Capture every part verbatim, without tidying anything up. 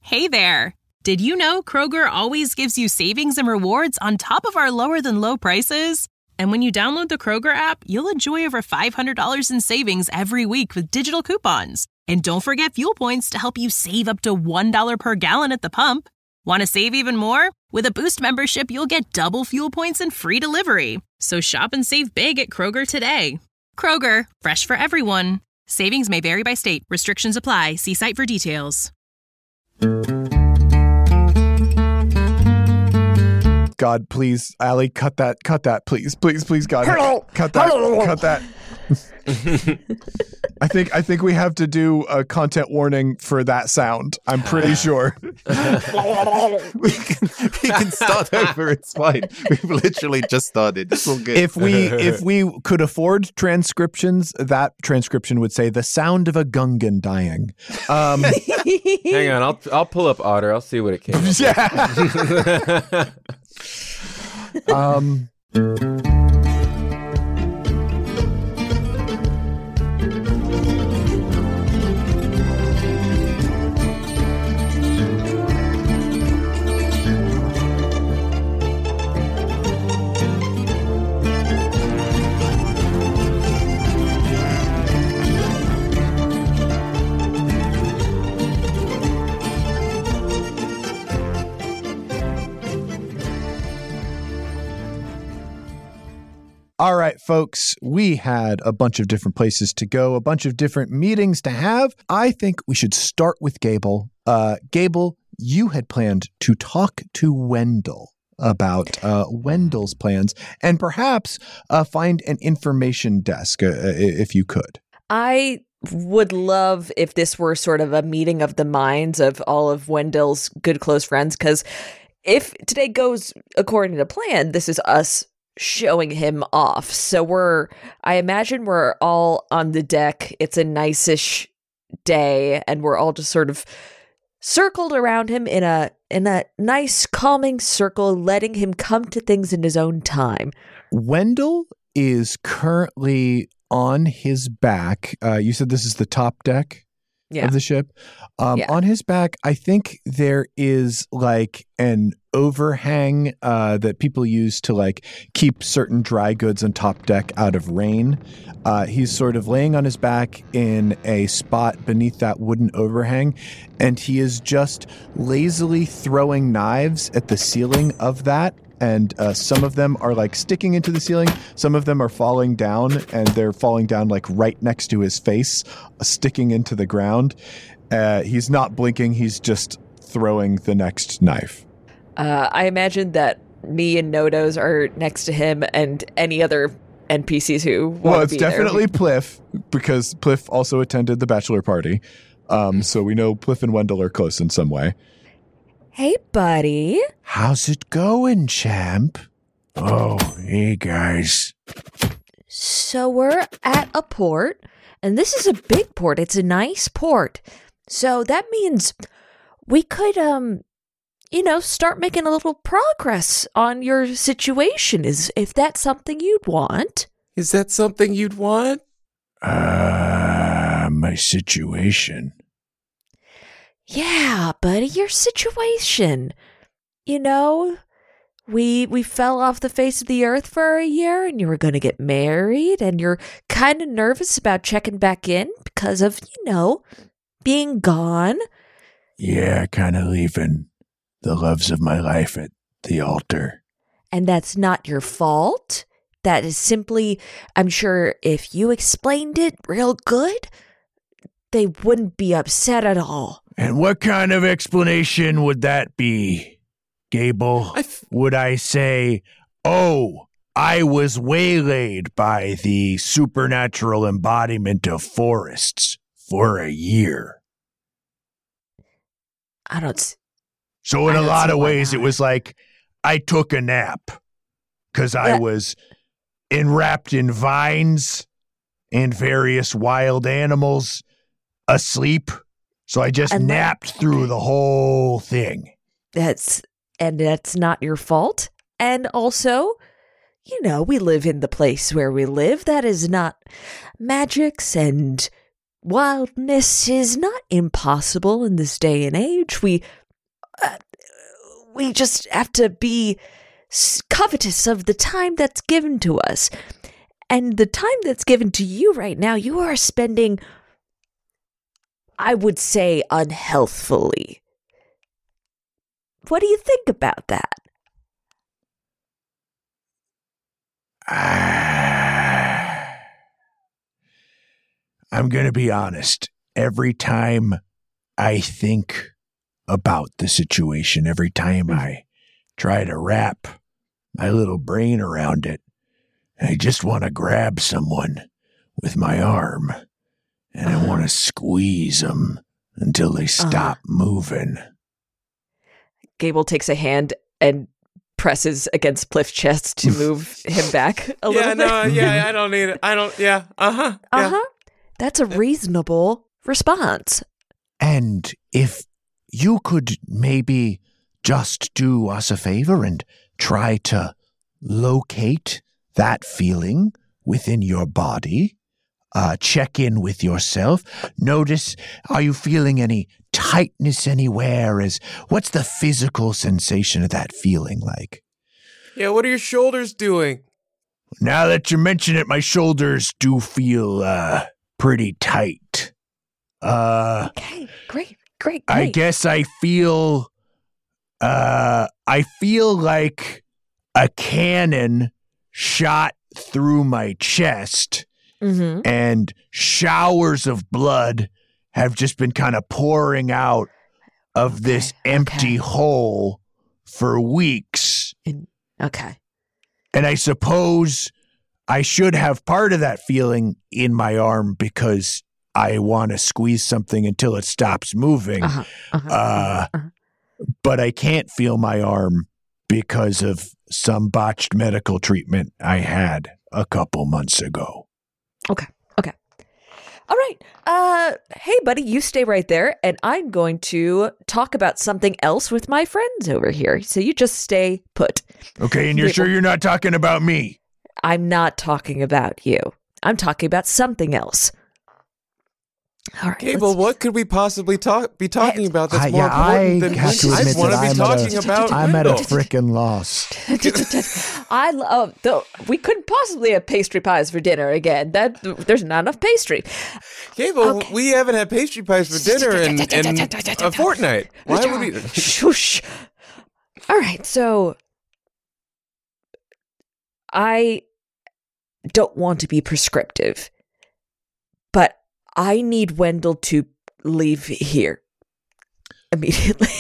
Hey there! Did you know Kroger always gives you savings and rewards on top of our lower-than-low prices? And when you download the Kroger app, you'll enjoy over five hundred dollars in savings every week with digital coupons. And don't forget fuel points to help you save up to one dollar per gallon at the pump. Want to save even more? With a Boost membership, you'll get double fuel points and free delivery. So shop and save big at Kroger today. Kroger, fresh for everyone. Savings may vary by state. Restrictions apply. See site for details. God, please, Allie, cut that, cut that, please, please, please, God, Hello. cut that, Hello. cut that. I think I think we have to do a content warning for that sound. I'm pretty sure. we, can, we can start over. It's fine. We've literally just started. It's all good. If we if we could afford transcriptions, that transcription would say the sound of a Gungan dying. Um, Hang on, I'll I'll pull up Otter. I'll see what it came up yeah. um. All right, folks, we had a bunch of different places to go, a bunch of different meetings to have. I think we should start with Gable. Uh, Gable, you had planned to talk to Wendell about uh, Wendell's plans and perhaps uh, find an information desk uh, if you could. I would love if this were sort of a meeting of the minds of all of Wendell's good close friends, because if today goes according to plan, this is us showing him off. So we're, I imagine we're all on the deck. It's a nice-ish day, and we're all just sort of circled around him in a in a nice, calming circle, letting him come to things in his own time. Wendell is currently on his back. Uh, you said this is the top deck Yeah. of the ship. Um, Yeah. On his back, I think there is like an overhang uh, that people use to like keep certain dry goods on top deck out of rain. Uh, he's sort of laying on his back in a spot beneath that wooden overhang, and he is just lazily throwing knives at the ceiling of that. And uh, some of them are like sticking into the ceiling. Some of them are falling down, and they're falling down like right next to his face, uh, sticking into the ground. Uh, he's not blinking. He's just throwing the next knife. Uh, I imagine that me and Nodos are next to him, and any other N P Cs who want Well, to it's be definitely there. Pliff, because Pliff also attended the bachelor party. Um, so we know Pliff and Wendell are close in some way. Hey, buddy. How's it going, champ? Oh, hey, guys. So we're at a port, and this is a big port. It's a nice port. So that means we could, um, you know, start making a little progress on your situation, is if that's something you'd want. Is that something you'd want? Uh, my situation. Yeah, buddy, your situation. You know, we we fell off the face of the earth for a year, and you were going to get married, and you're kind of nervous about checking back in because of, you know, being gone. Yeah, kind of leaving the loves of my life at the altar. And that's not your fault. That is simply, I'm sure if you explained it real good, they wouldn't be upset at all. And what kind of explanation would that be, Gable? I th- Would I say, oh, I was waylaid by the supernatural embodiment of forests for a year? I don't. s- So in I a don't lot see of why ways, it not. was like I took a nap because I Yeah. was enwrapped in vines and various wild animals asleep. So I just And that- napped through the whole thing. That's and that's not your fault. And also, you know, we live in the place where we live. That is not magics and wildness is not impossible in this day and age. We, uh, we just have to be covetous of the time that's given to us. And the time that's given to you right now, you are spending, I would say, unhealthfully. What do you think about that? Uh, I'm going to be honest. Every time I think about the situation, every time I try to wrap my little brain around it, I just want to grab someone with my arm, and I want to squeeze them until they stop uh. moving. Gable takes a hand and presses against Pliff's chest to move him back a yeah, little bit. Yeah, no, yeah, I don't need it. I don't, yeah, uh-huh. Yeah. Uh-huh. That's a reasonable response. And if you could maybe just do us a favor and try to locate that feeling within your body, uh, check in with yourself, notice, are you feeling any tightness anywhere? Is what's the physical sensation of that feeling like? Yeah, what are your shoulders doing? Now that you mention it, my shoulders do feel uh, pretty tight. Uh, okay, great, great, great. I guess I feel, uh, I feel like a cannon shot through my chest, mm-hmm. and showers of blood have just been kind of pouring out of okay. this empty okay. hole for weeks. In, okay. And I suppose I should have part of that feeling in my arm because I want to squeeze something until it stops moving. Uh-huh. Uh-huh. Uh, uh-huh. But I can't feel my arm because of some botched medical treatment I had a couple months ago. Okay. Okay. All right. Uh, hey, buddy, you stay right there, and I'm going to talk about something else with my friends over here. So you just stay put. Okay, and you're sure you're not talking about me? I'm not talking about you. I'm talking about something else. All right, Gable, what could we possibly talk be talking about that's I, more yeah, important I than have to admit I want to be I'm talking at a, about? I'm at a frickin' loss. I love. Oh, we couldn't possibly have pastry pies for dinner again. That there's not enough pastry. Gable, okay. we haven't had pastry pies for dinner in, in a fortnight. Why would we? Shush. All right, so I don't want to be prescriptive, but I need Wendell to leave here immediately.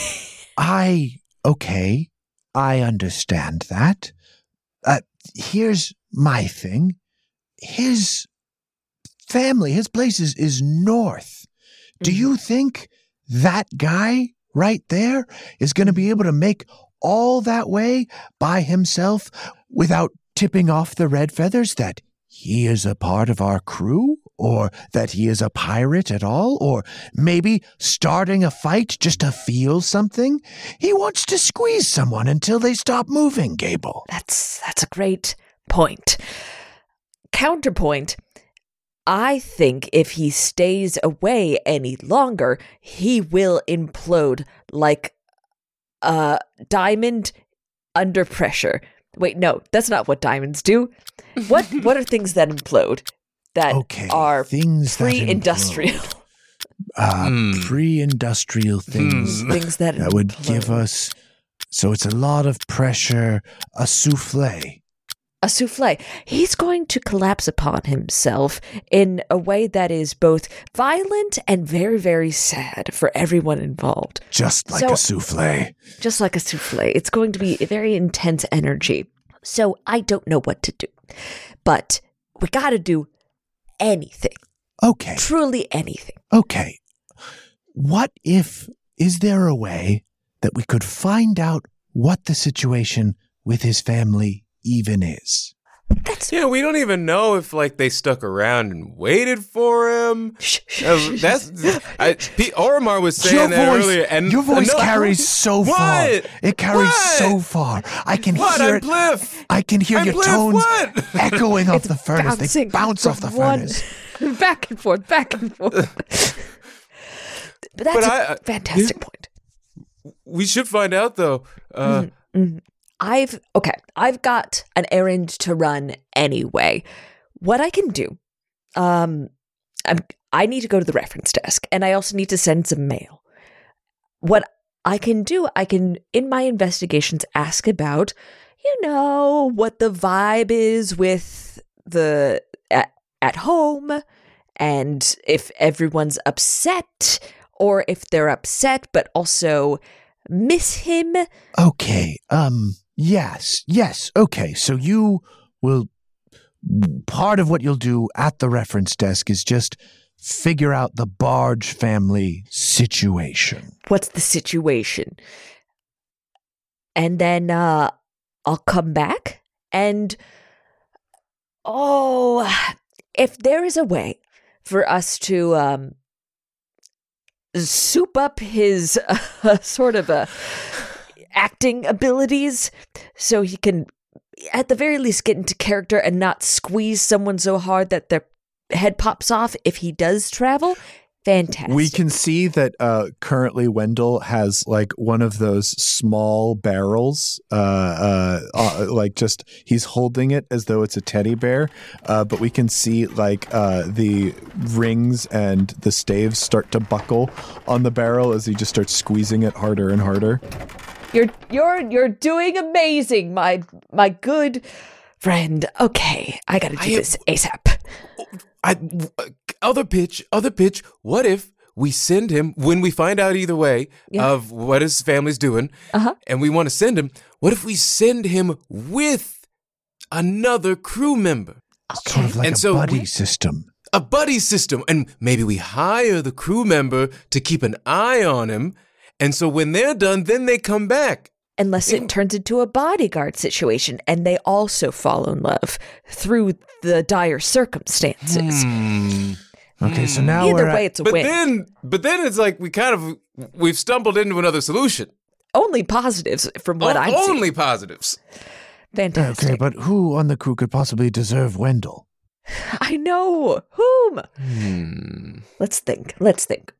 I, okay, I understand that. Uh, here's my thing. His family, his place is, is north. Do mm-hmm. you think that guy right there is going to be able to make all that way by himself without tipping off the red feathers that he is a part of our crew? Or that he is a pirate at all? Or maybe starting a fight just to feel something? He wants to squeeze someone until they stop moving, Gable. That's that's a great point. Counterpoint, I think if he stays away any longer, he will implode like a diamond under pressure. Wait, no, that's not what diamonds do. What what are things that implode? That okay, are things pre-industrial. Uh, mm. Pre-industrial things. Mm. Things that That would implode. give us, so it's a lot of pressure, a souffle. A souffle. He's going to collapse upon himself in a way that is both violent and very, very sad for everyone involved. Just like so, a souffle. Just like a souffle. It's going to be a very intense energy. So I don't know what to do. But we got to do anything. Okay. Truly anything. Okay. What if, is there a way that we could find out what the situation with his family even is? That's yeah, we don't even know if like they stuck around and waited for him. uh, that's I, P- Oromar was saying your that voice, earlier, and your voice no, carries so what? far. It carries what? so far. I can what? hear I'm it. Pliff. I can hear I'm your Pliff. tones what? echoing off the furnace. They bounce off the one. furnace. back and forth, back and forth. But that's But a I- I- fantastic yeah. point. We should find out though. Uh, Mm-hmm. I've okay. I've got an errand to run anyway. What I can do, um, I'm I need to go to the reference desk, and I also need to send some mail. What I can do, I can in my investigations ask about, you know, what the vibe is with the at, at home, and if everyone's upset, or if they're upset but also miss him. Okay. Um. Yes. Yes. Okay. So you will. Part of what you'll do at the reference desk is just figure out the Barge family situation. What's the situation? And then uh, I'll come back and, oh, if there is a way for us to um, soup up his uh, sort of uh, acting abilities so he can, at the very least, get into character and not squeeze someone so hard that their head pops off if he does travel, fantastic. We can see that uh, currently Wendell has like one of those small barrels, uh, uh, uh, like just he's holding it as though it's a teddy bear, uh, but we can see like uh, the rings and the staves start to buckle on the barrel as he just starts squeezing it harder and harder. You're you're you're doing amazing, my my good friend. Okay, I gotta do I- this ASAP. I other pitch, other pitch. What if we send him when we find out either way Yeah. of what his family's doing, Uh-huh. and we want to send him? What if we send him with another crew member, Sort of like And a so buddy we- system. a buddy system, and maybe we hire the crew member to keep an eye on him, and so when they're done, then they come back. Unless it turns into a bodyguard situation and they also fall in love through the dire circumstances. Hmm. Okay, so now Either we're way, at, it's a But win. then, but then it's like we kind of we've stumbled into another solution. Only positives from what O- I'm seeing. only positives. Fantastic. okay, but who on the crew could possibly deserve Wendell? I know. Whom? Hmm. Let's think. Let's think.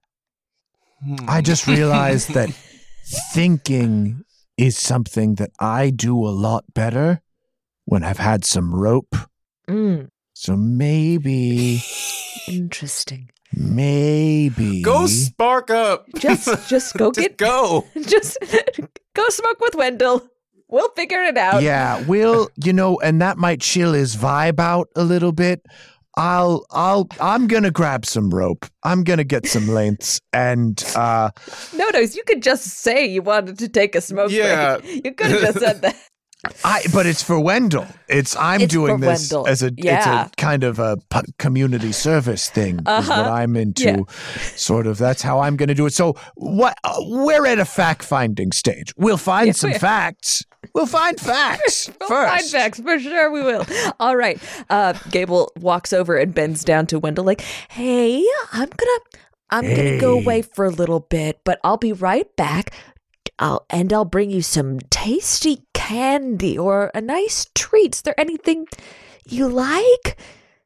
I just realized that thinking is something that I do a lot better when I've had some rope. Mm, So maybe, interesting. maybe. Go spark up. Just just go Just get go. just go smoke with Wendell. We'll figure it out. Yeah, we'll, you know, and that might chill his vibe out a little bit. I'll, I'll, I'm gonna grab some rope. I'm gonna get some lengths, and uh, No, no, you could just say you wanted to take a smoke Yeah. break. You could have just said that. I. But it's for Wendell. It's I'm It's doing for this Wendell. as a, Yeah. it's a kind of a p- community service thing. Is what Uh-huh. I'm into. Yeah. Sort of. That's how I'm gonna do it. So what? Uh, we're at a fact finding stage. We'll find Yeah, some we are. facts. We'll find facts We'll first. find facts for sure. We will. All right. Uh, Gable walks over and bends down to Wendell, like, "Hey, I'm gonna, I'm gonna go Hey. away for a little bit, but I'll be right back. I'll and I'll bring you some tasty candy or a nice treat. Is there anything you like?"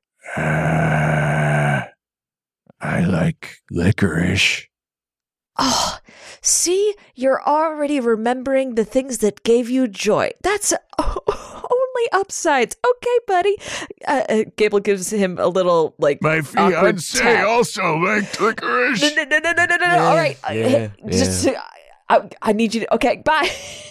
Uh, I like licorice. Oh, see, you're already remembering the things that gave you joy. That's only upsides. Okay, buddy. Uh, uh, Gable gives him a little, like, My awkward fiance tap. also liked licorice. No, no, no, no, no, no, no. All right. Uh, yeah, hey, just, uh, I, I need you to. Okay, bye.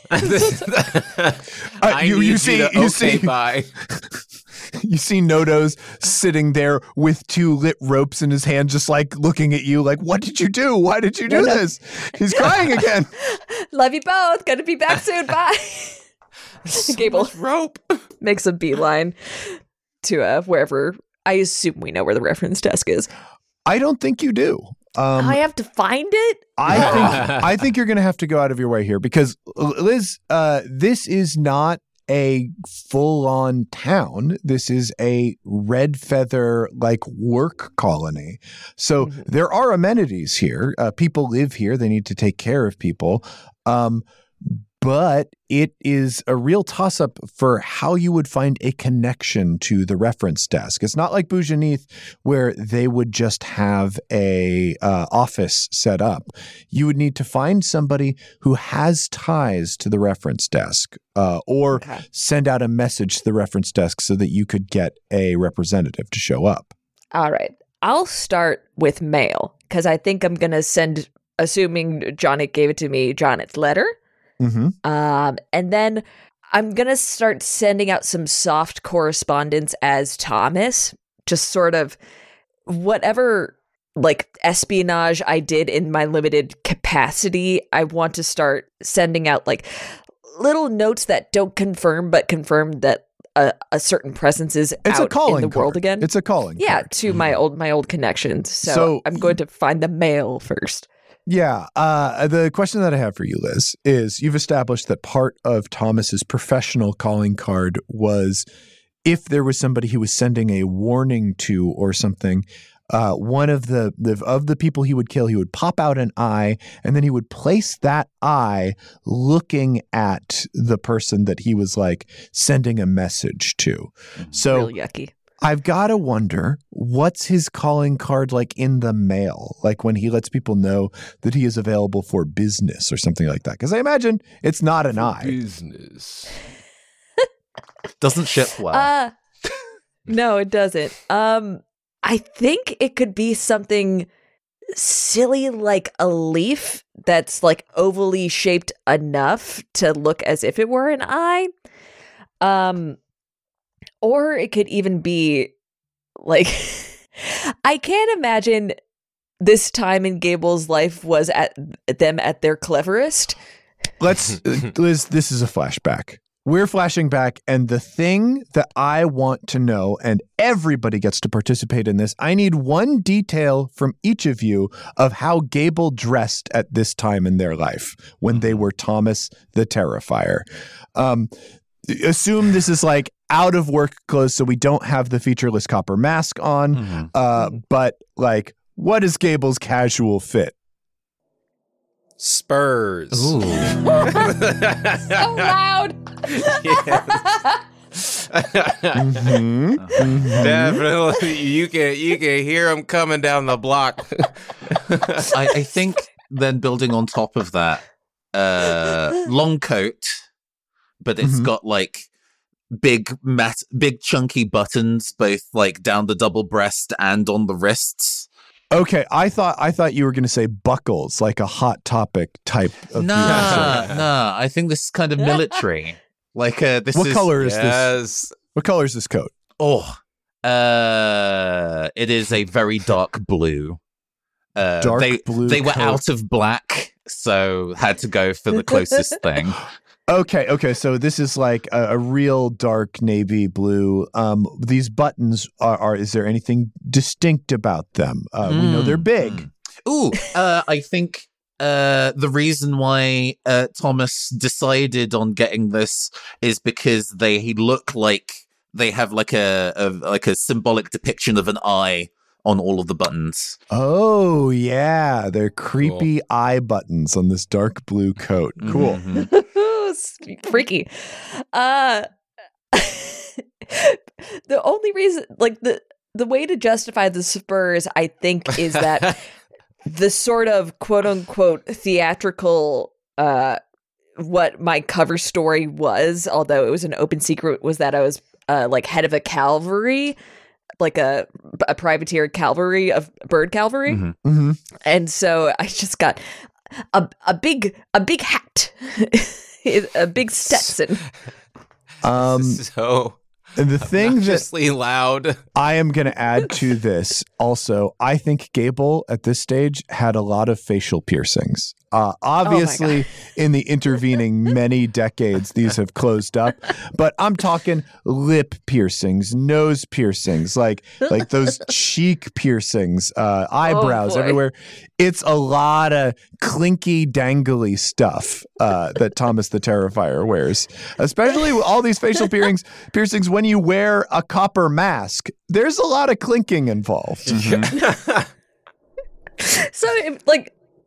I you- need you see- to, you okay, see- bye. You see Nodos sitting there with two lit ropes in his hand, just like looking at you, like, "What did you do? Why did you do No, no. this?" He's crying again. Love you both. Gonna be back soon. Bye. Gable Rope. makes a beeline to uh, wherever. I assume we know where the reference desk is. I don't think you do. Um, I have to find it. I think I think you're going to have to go out of your way here because Liz, uh, this is not a full-on town. This is a red feather like work colony. So Mhm. there are amenities here. Uh, people live here. They need to take care of people. Um, but it is a real toss-up for how you would find a connection to the reference desk. It's not like Boujanith, where they would just have a uh, office set up. You would need to find somebody who has ties to the reference desk, uh, or Okay. send out a message to the reference desk so that you could get a representative to show up. All right. I'll start with mail because I think I'm going to send, assuming Jonnet gave it to me, Jonnet's letter. Mm-hmm. Um, and then I'm going to start sending out some soft correspondence as Thomas, just sort of whatever like espionage I did in my limited capacity. I want to start sending out like little notes that don't confirm, but confirm that a, a certain presence is It's out a calling in the world card. again. It's a calling yeah, card. to my old my old connections. So, So- I'm going to find the mail first. Yeah. Uh, the question that I have for you, Liz, is you've established that part of Thomas's professional calling card was if there was somebody he was sending a warning to or something, uh, one of the, the of the people he would kill, he would pop out an eye, and then he would place that eye looking at the person that he was like sending a message to. So Real yucky. I've got to wonder, what's his calling card like in the mail? Like when he lets people know that he is available for business or something like that? Because I imagine it's not an eye. Business. Doesn't ship well. Uh no, it doesn't. Um I think it could be something silly like a leaf that's like ovally shaped enough to look as if it were an eye. Um or it could even be like I can't imagine this time in Gable's life was at them at their cleverest. Let's, Liz, this is a flashback. We're flashing back, and the thing that I want to know, and everybody gets to participate in this, I need one detail from each of you of how Gable dressed at this time in their life when they were Thomas the Terrifier. Um, assume this is like out of work clothes, so we don't have the featureless copper mask on, Mhm. uh, but like, what is Gable's casual fit? Spurs. Ooh. So loud. Mhm. Mhm. Definitely, you can you can hear them coming down the block. I, I think then building on top of that, uh, long coat, but it's Mhm. got like big, mat- big chunky buttons, both like down the double breast and on the wrists. Okay, I thought I thought you were going to say buckles, like a Hot Topic type of. Nah, nah. I think this is kind of military. Like uh, this What is color is this? Yes. What color is this coat? Oh, uh, it is a very dark blue. Uh, Dark they, blue They were coat. out of black, so had to go for the closest thing. Okay, okay, so this is like a, a real dark navy blue. Um, these buttons are, are. Is there anything distinct about them? Uh, We know they're big. Mm. Ooh, uh, I think uh, the reason why uh, Thomas decided on getting this is because they look like they have like a, a like a symbolic depiction of an eye on all of the buttons. Oh yeah, they're creepy eye buttons on this dark blue coat. Cool. Mhm. Freaky. Uh the only reason like the the way to justify the spurs, I think, is that the sort of quote unquote theatrical uh what my cover story was, although it was an open secret, was that I was uh like head of a cavalry, like a a privateer cavalry of bird cavalry. Mhm. Mm-hmm. And so I just got a a big a big hat. A big Stetson. Um, So and the thing that obnoxiously loud. I am going to add to this also, I think Gable at this stage had a lot of facial piercings. Uh, obviously, in the intervening many decades, these have closed up. But I'm talking lip piercings, nose piercings, like like those cheek piercings, uh, eyebrows boy. everywhere. It's a lot of clinky, dangly stuff uh, that Thomas the Terrifier wears, especially with all these facial piercings. Piercings when you wear a copper mask, there's a lot of clinking involved. So, if, like,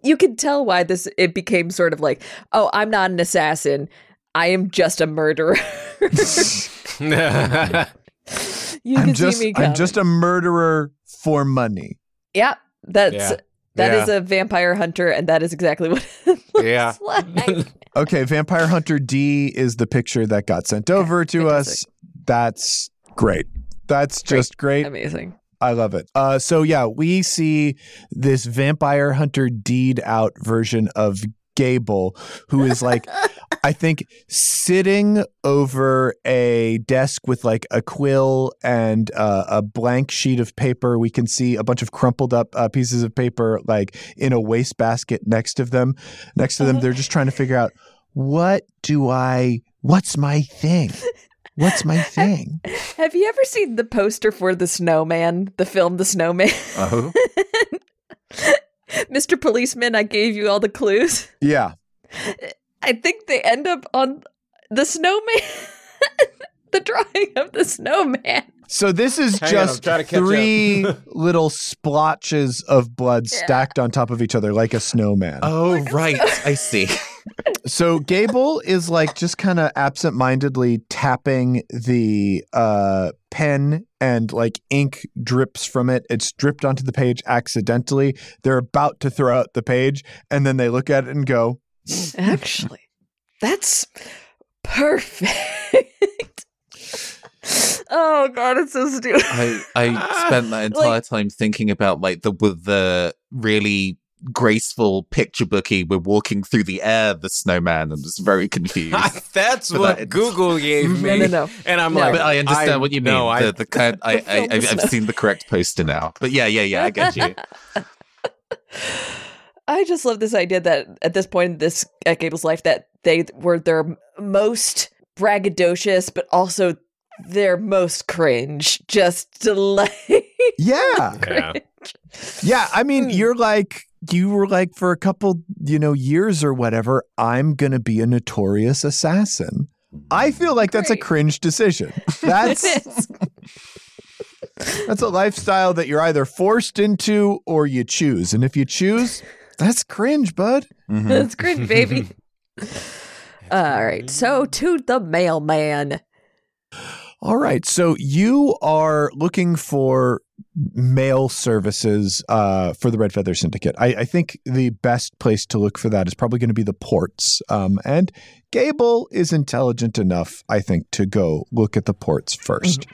you can tell why this it became sort of like, oh, I'm not an assassin. I am just a murderer. you I'm can just see me I'm coming. just a murderer for money. Yeah, that's Yeah. that Yeah. is a vampire hunter, and that is exactly what it looks Yeah. like. Okay, Vampire Hunter D is the picture that got sent over to fantastic. us. That's great. That's just great. Amazing. I love it. Uh, so yeah, we see this Vampire Hunter D'd out version of Gable, who is like, I think, sitting over a desk with like a quill and uh, a blank sheet of paper. We can see a bunch of crumpled up uh, pieces of paper like in a wastebasket next to them. Next to them, they're just trying to figure out, what do I, what's my thing? What's my thing? Have you ever seen the poster for The Snowman, the film The Snowman? Oh. Mister Policeman, I gave you all the clues. Yeah. I think they end up on the snowman, the drawing of the snowman. So this is Hang on, I'm just trying to catch three up. little splotches of blood Yeah. stacked on top of each other like a snowman. Oh, right. I see. So Gable is like just kind of absentmindedly tapping the uh, pen, and like ink drips from it. It's dripped onto the page accidentally. They're about to throw out the page, and then they look at it and go, Actually, that's perfect. Oh God, it's so stupid. I, I spent that entire Like- time thinking about like the with the really graceful picture booky we're walking through the air, the snowman, and was very confused. That's But what that- Google gave No, me. no, no. And I'm No. like, But I understand I- what you mean. No, I, the, the kind, I, The I, film I've, is I've not- seen the correct poster now. But yeah, yeah, yeah, I get you. I just love this idea that at this point in this at Gable's life that they were their most braggadocious, but also their most cringe. Just to like, yeah. yeah. Yeah, I mean, Hmm. you're like, you were like, for a couple, you know, years or whatever, I'm going to be a notorious assassin. I feel like that's a Great. cringe decision. That's it is. that's a lifestyle that you're either forced into or you choose. And if you choose, that's cringe, bud. Mhm. That's cringe, baby. All right, so to the mailman. All right. So you are looking for mail services uh, for the Red Feather Syndicate. I, I think the best place to look for that is probably going to be the ports. Um, and Gable is intelligent enough, I think, to go look at the ports first.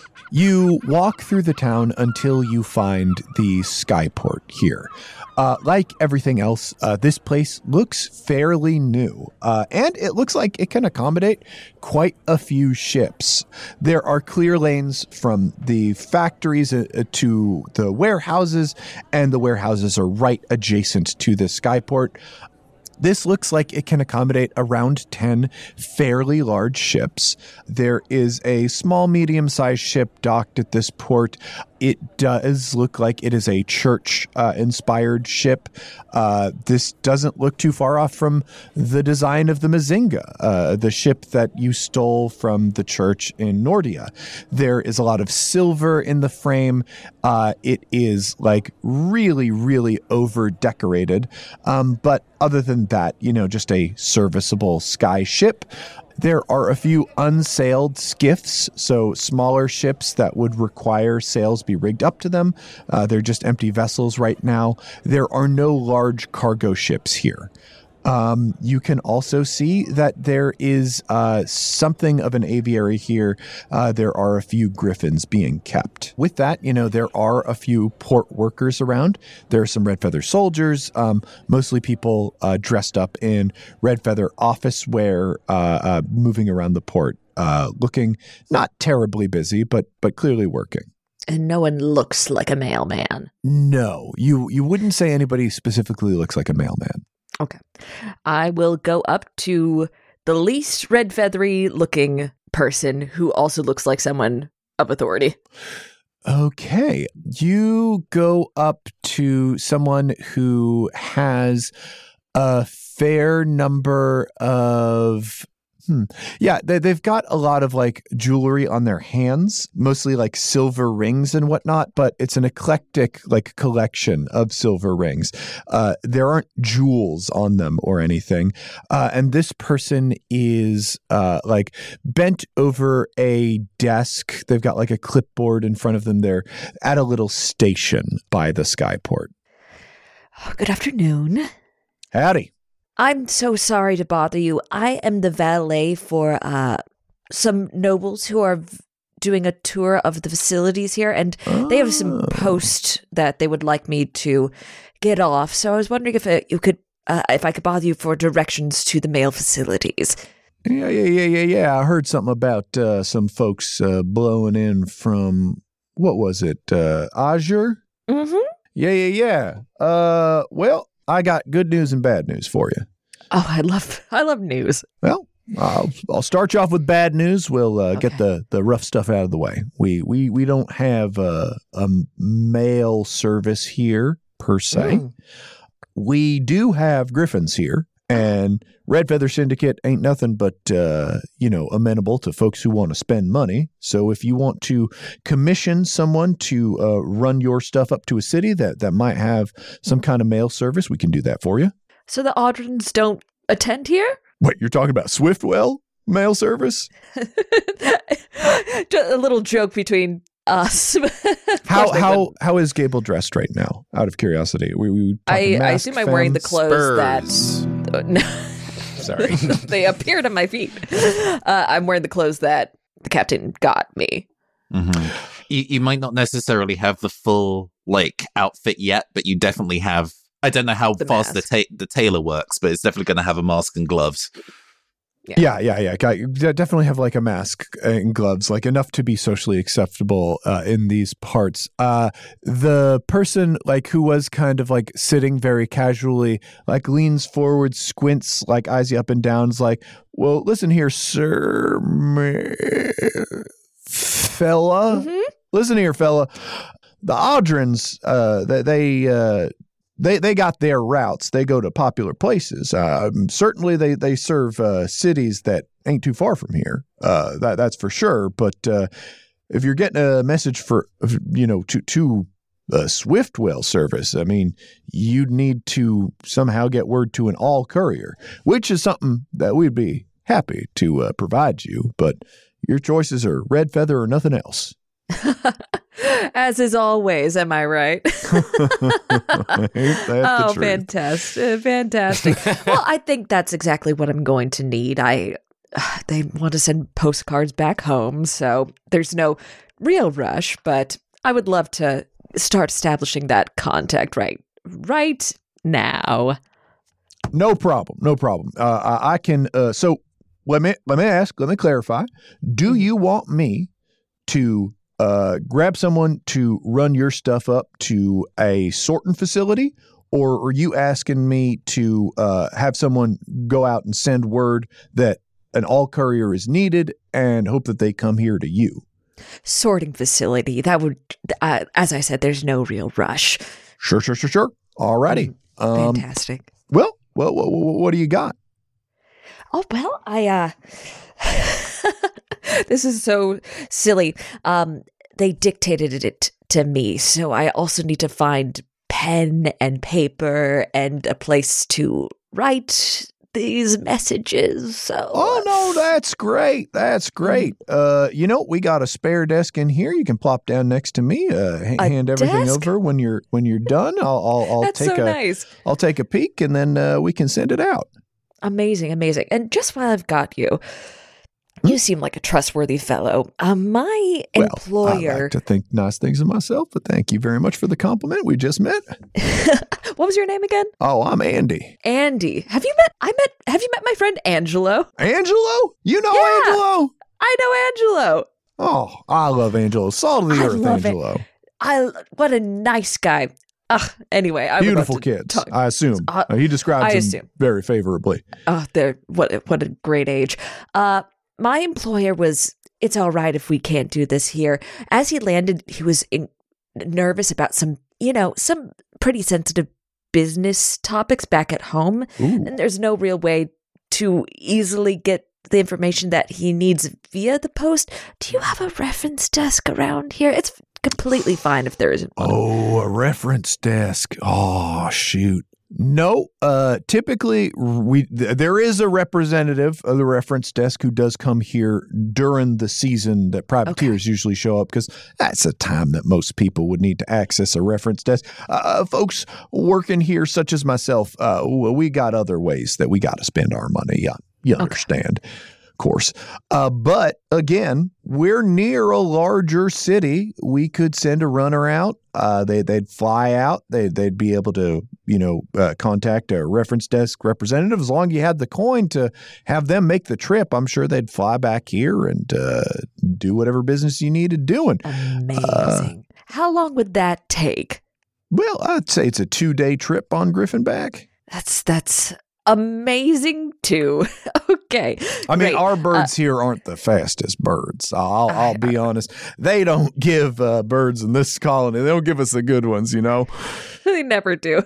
You walk through the town until you find the Skyport here. Uh, like everything else, uh, this place looks fairly new, uh, and it looks like it can accommodate quite a few ships. There are clear lanes from the factories uh, to the warehouses, and the warehouses are right adjacent to the Skyport. This looks like it can accommodate around ten fairly large ships. There is a small, medium-sized ship docked at this port. It does look like it is a church-inspired ship. Uh, this doesn't look too far off from the design of the Mazinga, uh, the ship that you stole from the church in Nordia. There is a lot of silver in the frame. Uh, it is like really, really over-decorated. Um, but other than that, you know, just a serviceable sky ship. There are a few unsailed skiffs, so smaller ships that would require sails be rigged up to them. Uh, they're just empty vessels right now. There are no large cargo ships here. Um, you can also see that there is uh, something of an aviary here. Uh, there are a few griffins being kept. With that, you know, there are a few port workers around. There are some Red Feather soldiers, um, mostly people uh, dressed up in Red Feather office wear, uh, uh, moving around the port, uh, looking not terribly busy, but but clearly working. And no one looks like a mailman. No, you you wouldn't say anybody specifically looks like a mailman. Okay. I will go up to the least red feathery looking person who also looks like someone of authority. Okay. You go up to someone who has a fair number of Hmm. Yeah, they, they've got a lot of like jewelry on their hands, mostly like silver rings and whatnot, but it's an eclectic like collection of silver rings. Uh, there aren't jewels on them or anything. Uh, and this person is uh, like bent over a desk. They've got like a clipboard in front of them. They're at a little station by the skyport. Oh, good afternoon. Howdy. I'm so sorry to bother you. I am the valet for uh, some nobles who are v- doing a tour of the facilities here, and oh. they have some post that they would like me to get off. So I was wondering if uh, you could, uh, if I could bother you for directions to the mail facilities. Yeah, yeah, yeah, yeah, yeah. I heard something about uh, some folks uh, blowing in from, what was it, uh, Azure? Mm-hmm. Yeah, yeah, yeah. Uh, well, I got good news and bad news for you. Oh, I love I love news. Well, I'll, I'll start you off with bad news. We'll uh, Okay. get the, the rough stuff out of the way. We we we don't have uh, a mail service here per se. Mm. We do have griffins here, and Red Feather Syndicate ain't nothing but uh, you know amenable to folks who want to spend money. So if you want to commission someone to uh, run your stuff up to a city that that might have some kind of mail service, we can do that for you. So the Audrins don't attend here? What, you're talking about Swiftwell mail service? Just a little joke between us. How how how is Gable dressed right now? Out of curiosity, we, we I, talking I mask, assume I'm wearing the femme? clothes Spurs. that. Uh, no. Sorry. They appeared on my feet. Uh, I'm wearing the clothes that the captain got me. Mm-hmm. You, you might not necessarily have the full like outfit yet, but you definitely have. I don't know how The fast the mask. ta- the tailor works, but it's definitely going to have a mask and gloves. Yeah, yeah, yeah. Got- you definitely have like a mask and gloves, like enough to be socially acceptable uh, in these parts. Uh, the person like who was kind of like sitting very casually, like leans forward, squints, like eyes you up and down, is like, well, listen here, sir, ma- fella. Mhm. Listen here, fella. The Audrins, uh, they, they uh, They they got their routes. They go to popular places. Um, certainly, they they serve uh, cities that ain't too far from here. Uh, that that's for sure. But uh, if you're getting a message for you know to to a Swiftwell service, I mean, you'd need to somehow get word to an all courier, which is something that we'd be happy to uh, provide you. But your choices are Red Feather or nothing else. As is always, am I right? Oh, truth. fantastic. Fantastic. Well, I think that's exactly what I'm going to need. I they want to send postcards back home, so there's no real rush, but I would love to start establishing that contact right right now. No problem. No problem. Uh, I, I can. Uh, so let me let me ask. Let me clarify. Do you want me to uh, grab someone to run your stuff up to a sorting facility, or are you asking me to uh, have someone go out and send word that an all courier is needed and hope that they come here to you? Sorting facility. That would, uh, as I said, there's no real rush. Sure, sure, sure, sure. All righty. Um, Fantastic. well, well, well, what do you got? Oh, well, I, uh, this is so silly. Um, they dictated it to me, so I also need to find pen and paper and a place to write these messages. So, Oh, no, that's great. That's great. Uh, you know, we got a spare desk in here. You can plop down next to me. Uh, ha- A hand everything desk? over when you're when you're done. I'll I'll, I'll that's take so a nice. will take a peek and then uh, we can send it out. Amazing, amazing. And just while I've got you, you seem like a trustworthy fellow. Uh, my Well, I employer. like to think nice things of myself, but thank you very much for the compliment. We just met. What was your name again? Oh, I'm Andy. Andy. Have you met? I met. Have you met my friend Angelo? Angelo? You know Yeah. Angelo? I know Angelo. Oh, I love Angelo. Salt of the I earth, love it. Angelo. I what a nice guy. Ugh. Anyway, I would love Beautiful to kids, talk- I assume. Uh, Uh, he describes I them assume. very favorably. Oh, they're what what a great age. Uh, my employer was. It's all right if we can't do this here. As he landed, he was in, nervous about some, you know, some pretty sensitive business topics back at home, Ooh. and there's no real way to easily get the information that he needs via the post. Do you have a reference desk around here? It's completely fine if there isn't one. Oh, a reference desk. Oh, shoot. No, uh, typically we th- there is a representative of the reference desk who does come here during the season that privateers okay. usually show up, because that's a time that most people would need to access a reference desk. Uh, folks working here, such as myself, uh, we got other ways that we got to spend our money. Yeah, you understand. Okay. Course. Uh, but again, we're near a larger city. We could send a runner out. Uh, they, they'd fly out. They, they'd be able to, you know, uh, contact a reference desk representative. As long as you had the coin to have them make the trip, I'm sure they'd fly back here and uh, do whatever business you needed doing. Amazing. Uh, How long would that take? Well, I'd say it's a two-day trip on Griffinback. That's that's... amazing too. Okay. I mean, great. our birds uh, here aren't the fastest birds. I'll, I'll I, be I, honest. They don't give uh, birds in this colony. They don't give us the good ones, you know. They never do.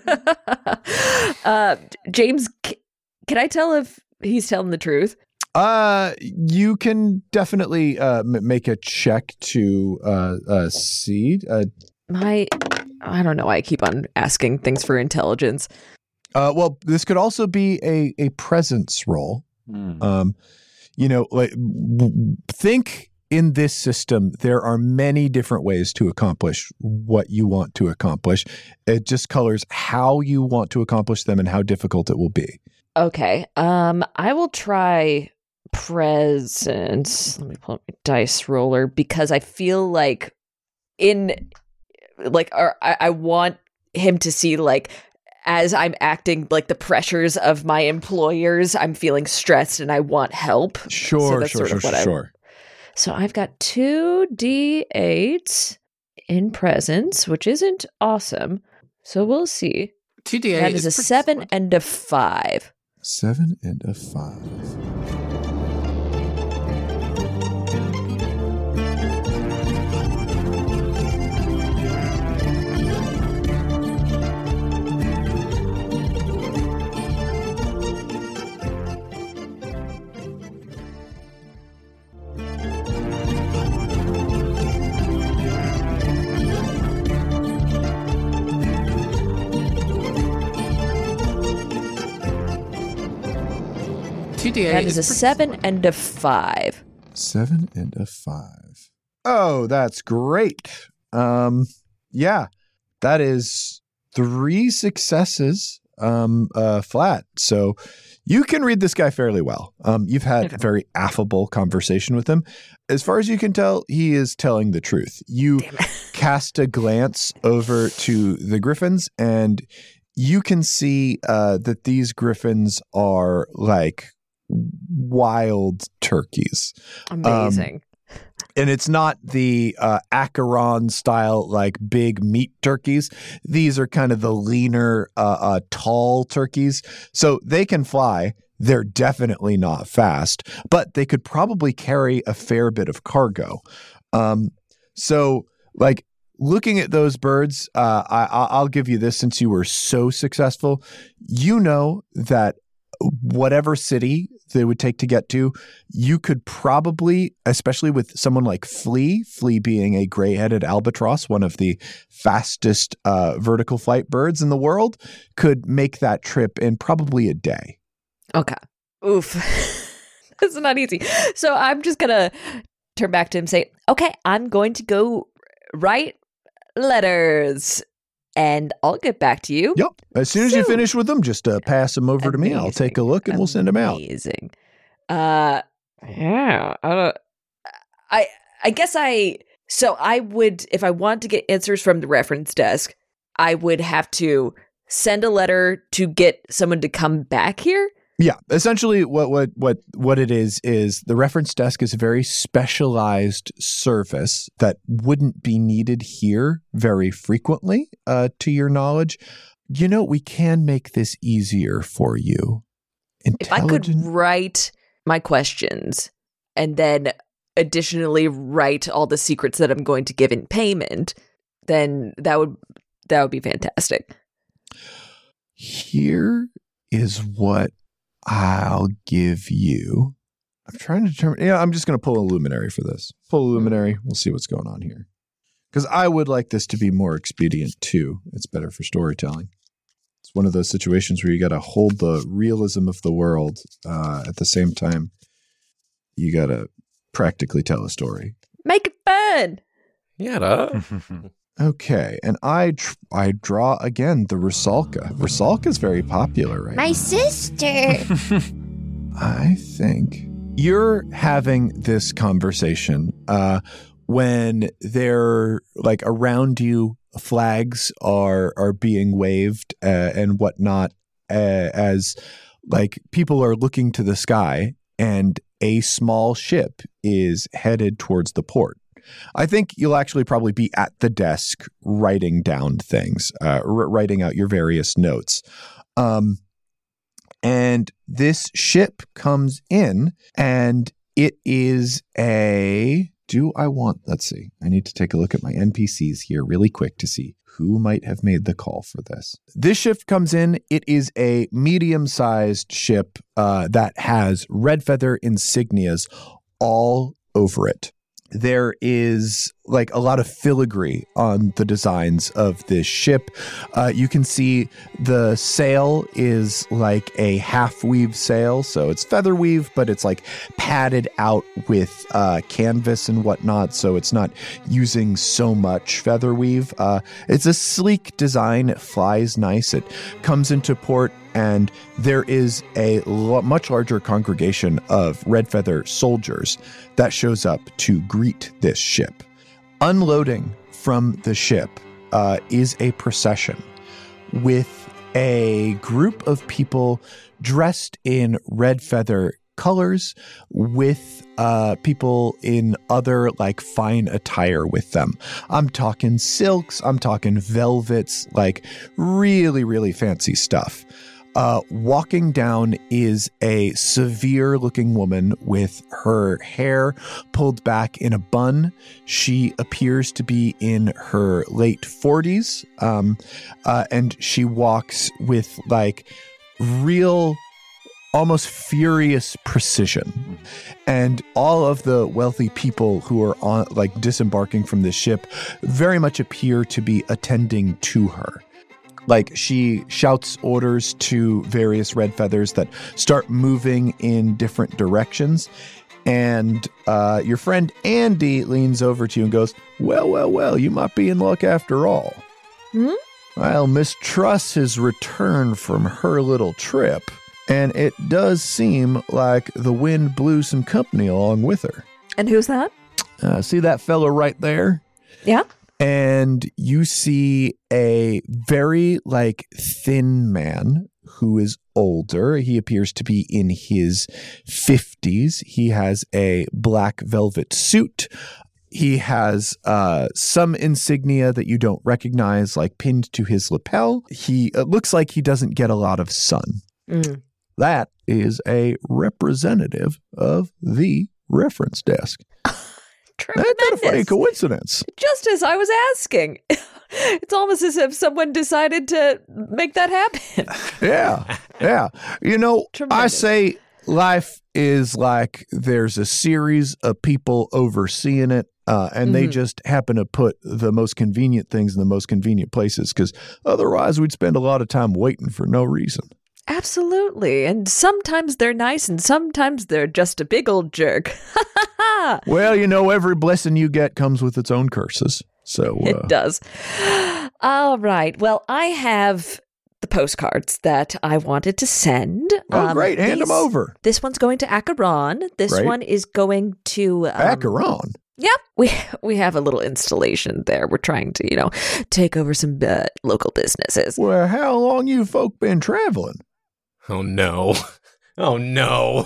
uh, James, c- can I tell if he's telling the truth? Uh, you can definitely uh, m- make a check to uh, uh, see. Uh, My, I don't know why I keep on asking things for intelligence. Uh, well, this could also be a, a presence roll. Mm. Um, you know, like w- think in this system, there are many different ways to accomplish what you want to accomplish. It just colors how you want to accomplish them and how difficult it will be. Okay. Um, I will try presence. Let me pull up my dice roller, because I feel like in like, or I, I want him to see like, as I'm acting like the pressures of my employers, I'm feeling stressed and I want help. Sure, so that's sure, sort of sure, what sure. So I've got two D eight in presence, which isn't awesome. So we'll see. two D eight That is, is a seven solid. And a five. Seven and a five. That is, is a seven solid. And a five. Seven and a five. Oh, that's great. Um, yeah, that is three successes um, uh, flat. So you can read this guy fairly well. Um, you've had okay. a very affable conversation with him. As far as you can tell, he is telling the truth. You cast a glance over to the griffins, and you can see uh, that these griffins are like wild turkeys. Amazing. Um, and it's not the uh, Acheron style, like big meat turkeys. These are kind of the leaner, uh, uh, tall turkeys. So they can fly. They're definitely not fast, but they could probably carry a fair bit of cargo. Um, so like looking at those birds, uh, I, I'll give you this, since you were so successful, you know that whatever city they would take to get to, you could probably, especially with someone like Flea, Flea being a gray-headed albatross, one of the fastest uh, vertical flight birds in the world, could make that trip in probably a day. Okay. Oof. That's not easy. So I'm just going to turn back to him and say, okay, I'm going to go write letters. And I'll get back to you. Yep. As soon as so, you finish with them, just uh, pass them over amazing. to me. I'll take a look and amazing. we'll send them out. Amazing. Uh, yeah. I, don't, I I guess I. So I would, if I want to get answers from the reference desk, I would have to send a letter to get someone to come back here. Yeah, essentially what, what what what it is is the reference desk is a very specialized service that wouldn't be needed here very frequently, uh, to your knowledge. You know, we can make this easier for you. If I could write my questions and then additionally write all the secrets that I'm going to give in payment, then that would that would be fantastic. Here is what I'll give you. I'm trying to determine. Yeah, I'm just going to pull a luminary for this. Pull a luminary. We'll see what's going on here. Because I would like this to be more expedient too. It's better for storytelling. It's one of those situations where you got to hold the realism of the world uh, at the same time. You got to practically tell a story. Make it fun. Yeah. Duh. Okay, and I tr- I draw again the Rusalka. Rusalka is very popular right My now. sister. I think you're having this conversation uh, when they're like around you, flags are are being waved uh, and whatnot uh, as like people are looking to the sky and a small ship is headed towards the port. I think you'll actually probably be at the desk writing down things, uh, r- writing out your various notes. Um, and this ship comes in and it is a, do I want, let's see, I need to take a look at my N P Cs here really quick to see who might have made the call for this. This ship comes in. It is a medium-sized ship uh, that has red feather insignias all over it. There is like a lot of filigree on the designs of this ship. Uh, you can see the sail is like a half weave sail. So it's feather weave, but it's like padded out with uh, canvas and whatnot. So it's not using so much feather weave. Uh, it's a sleek design. It flies nice. It comes into port. And there is a lo- much larger congregation of red feather soldiers that shows up to greet this ship. Unloading from the ship uh, is a procession with a group of people dressed in red feather colors with uh, people in other like fine attire with them. I'm talking silks, I'm talking velvets, like really, really fancy stuff. Uh, walking down is a severe-looking woman with her hair pulled back in a bun. She appears to be in her late forties, um, uh, and she walks with, like, real, almost furious precision. And all of the wealthy people who are on, like, disembarking from this ship very much appear to be attending to her. Like, she shouts orders to various red feathers that start moving in different directions. And uh, your friend Andy leans over to you and goes, well, well, well, you might be in luck after all. Hmm? Well, Miss Truss has returned from her little trip, and it does seem like the wind blew some company along with her. And who's that? Uh, see that fellow right there? Yeah. And you see a very, like, thin man who is older. He appears to be in his fifties. He has a black velvet suit. He has uh, some insignia that you don't recognize, like, pinned to his lapel. He it looks like he doesn't get a lot of sun. Mm. That is a representative of the reference desk. Tremendous. That's not a funny coincidence. Just as I was asking. It's almost as if someone decided to make that happen. Yeah, yeah. You know, I Tremendous. say life is like there's a series of people overseeing it, uh, and Mhm. they just happen to put the most convenient things in the most convenient places, because otherwise we'd spend a lot of time waiting for no reason. Absolutely. And sometimes they're nice and sometimes they're just a big old jerk. Well, you know, every blessing you get comes with its own curses. So uh, It does. All right. Well, I have the postcards that I wanted to send. oh, Um, great. Hand these- them over. This one's going to Acheron. This Right. one is going to um, Acheron. Yep, we we have a little installation there. We're trying to, you know, take over some uh, local businesses. Well, how long you folk been traveling? Oh no. Oh no.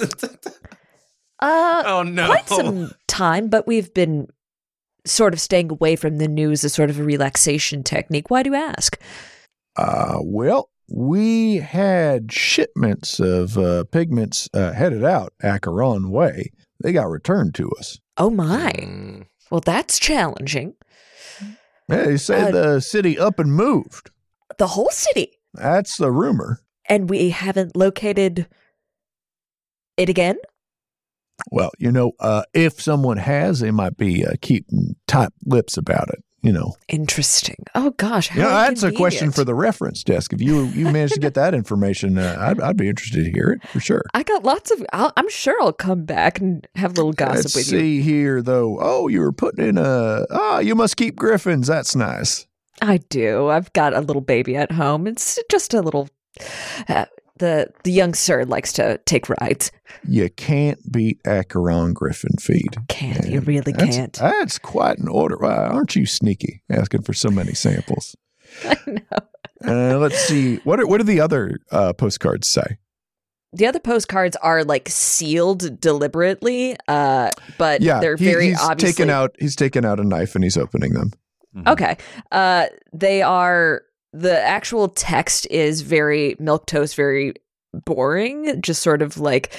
Uh, Oh no. quite some time, but we've been sort of staying away from the news as sort of a relaxation technique. Why do you ask? Uh, well, we had shipments of uh, pigments uh, headed out Acheron way. They got returned to us. Oh my! Mm. Well, that's challenging. Yeah, they say Uh, the city up and moved. The whole city, That's the rumor. and we haven't located it again. Well, you know, uh, if someone has, they might be uh, keeping tight lips about it. You know, interesting. Oh gosh, how yeah, that's a inconvenient. question for the reference desk. If you you manage to get that information, uh, I'd I'd be interested to hear it for sure. I got lots of. I'll, I'm sure I'll come back and have a little gossip Let's with see you. here, though. Oh, you were putting in a. Ah, you must keep griffins. That's nice. I do. I've got a little baby at home. It's just a little. Uh, the the young sir likes to take rides. You can't beat Acheron griffin feed. Can't you really that's, can't? That's quite an order. Why aren't you sneaky, asking for so many samples? I know. Uh, let's see. What are what do the other uh, postcards say? The other postcards are like sealed deliberately, uh, but Yeah, they're he- very he's obviously taken out. He's taken out a knife and he's opening them. Okay. Uh, they are, the actual text is very milquetoast, very boring, just sort of like,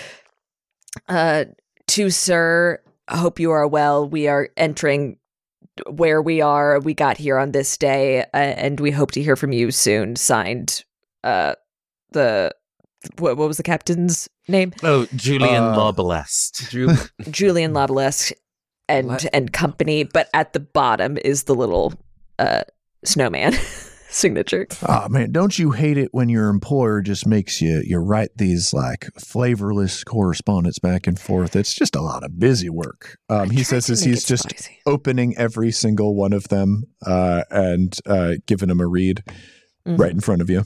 uh, to sir, I hope you are well. We are entering where we are. We got here on this day, uh, and we hope to hear from you soon. Signed, uh, the, what, what was the captain's name? Oh, Julian Uh, Larbalest. Drew, Julian Labalesque and What? and company, but at the bottom is the little uh snowman signature. Oh man, don't you hate it when your employer just makes you you write these like flavorless correspondence back and forth? It's just a lot of busy work. Um, he says as he's just Spicy. opening every single one of them uh, and uh, giving them a read Mhm. right in front of you.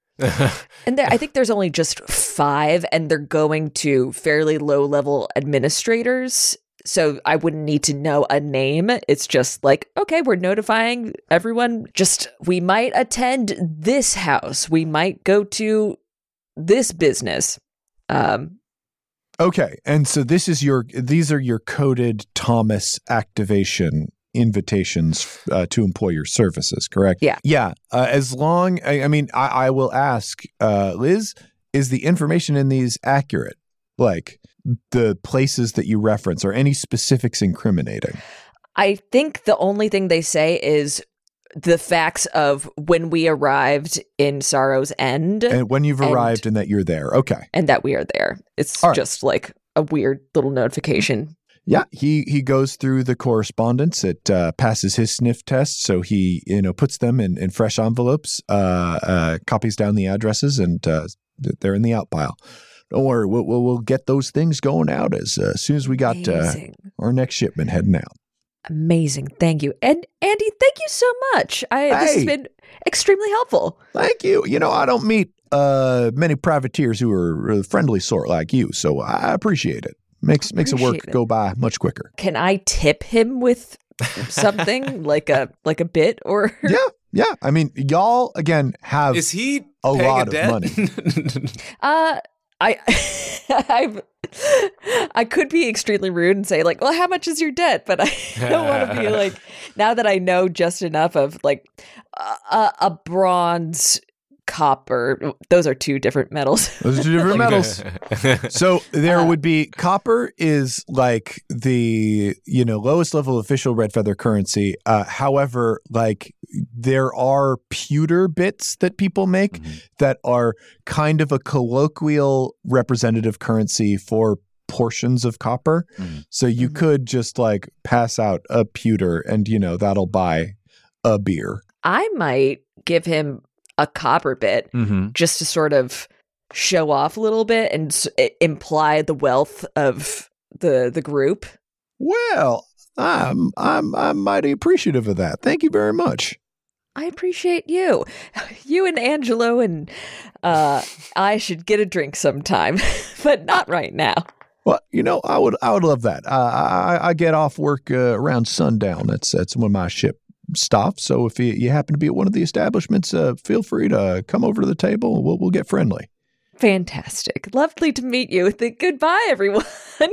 And there, I think there's only just five, and they're going to fairly low level administrators. So I wouldn't need to know a name. It's just like, okay, we're notifying everyone. Just, we might attend this house. We might go to this business. Um, Okay, and so this is your these are your coded Thomas activation invitations uh, to employer services, correct? Yeah. Yeah. Uh, as long, I, I mean, I, I will ask, uh, Liz, is the information in these accurate? Like the places that you reference, or any specifics incriminating? I think the only thing they say is the facts of when we arrived in Sorrow's End and, And when you've And- arrived and that you're there. Okay. that we are there. It's All right. just like a weird little notification. Yeah, he he goes through the correspondence. It uh, passes his sniff test, so he you know puts them in, in fresh envelopes, uh, uh, copies down the addresses, and uh, they're in the out pile. Don't worry, we'll we'll, we'll get those things going out as uh, soon as we got uh, Amazing. our next shipment heading out. Amazing. Thank you. And Andy, thank you so much. I this has Hey. been extremely helpful. Thank you. You know, I don't meet uh, many privateers who are a friendly sort like you, so I appreciate it. Makes makes the work Appreciate it. go by much quicker. Can I tip him with something like a like a bit or Yeah, yeah. I mean, y'all again have is he A paying lot of debt? money. Uh, I, I've, I could be extremely rude and say like, well, how much is your debt? But I don't want to be like, now that I know just enough of like a, a bronze, copper. Those are two different metals. those are two different metals. So there Uh, would be copper is like the you know lowest level official red feather currency. Uh, however, like there are pewter bits that people make Mhm. that are kind of a colloquial representative currency for portions of copper. Mhm. So you Mhm. could just like pass out a pewter, and you know that'll buy a beer. I might give him a copper bit Mm-hmm. just to sort of show off a little bit and s- i- imply the wealth of the the group. Well, I'm I'm I'm mighty appreciative of that. Thank you very much. I appreciate you. You and Angelo and uh, I should get a drink sometime, but not right now. Well, you know, I would I would love that. Uh, I I get off work uh, around sundown. That's that's when my ship stops. So if you, you happen to be at one of the establishments, uh, feel free to come over to the table. We'll we'll get friendly. Fantastic. Lovely to meet you. Th- Goodbye, everyone.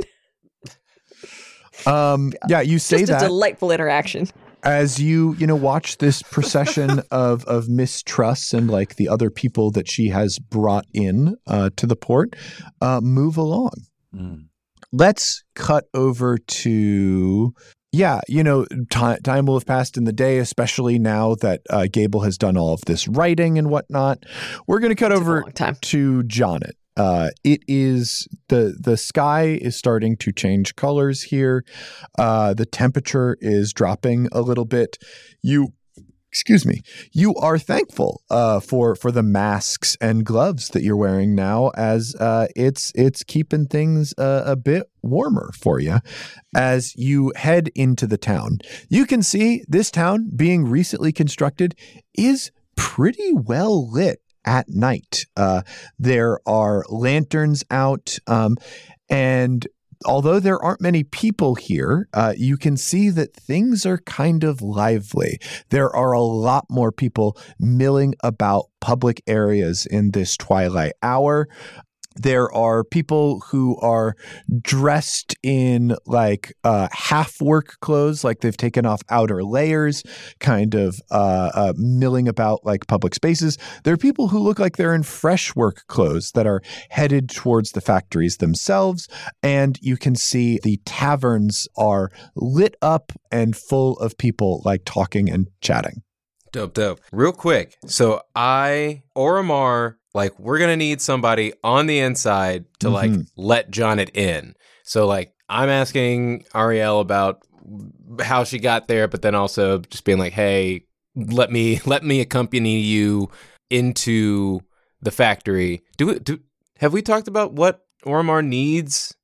Um, yeah, you say Just a that delightful interaction. as you you know watch this procession of of Miss Truss and like the other people that she has brought in uh, to the port uh, move along. Mm. Let's cut over to, yeah, you know, time, time will have passed in the day, especially now that uh, Gable has done all of this writing and whatnot. We're going to cut Took a over long time. to Jonnet. Uh, it is the the sky is starting to change colors here. Uh, the temperature is dropping a little bit. You, excuse me, you are thankful uh, for for the masks and gloves that you're wearing now, as uh, it's it's keeping things uh, a bit warmer for you. As you head into the town, you can see this town, being recently constructed, is pretty well lit at night. Uh, there are lanterns out, um, and although there aren't many people here, uh, you can see that things are kind of lively. There are a lot more people milling about public areas in this twilight hour. There are people who are dressed in like uh, half work clothes, like they've taken off outer layers, kind of uh, uh, milling about like public spaces. There are people who look like they're in fresh work clothes that are headed towards the factories themselves. And you can see the taverns are lit up and full of people like talking and chatting. Dope, dope. Real quick. So I, Oromar, like, we're going to need somebody on the inside to, mm-hmm. like, let Jonnet in. So, like, I'm asking Ariel about how she got there, but then also just being like, hey, let me let me accompany you into the factory. Do we, do have we talked about what Oromar needs?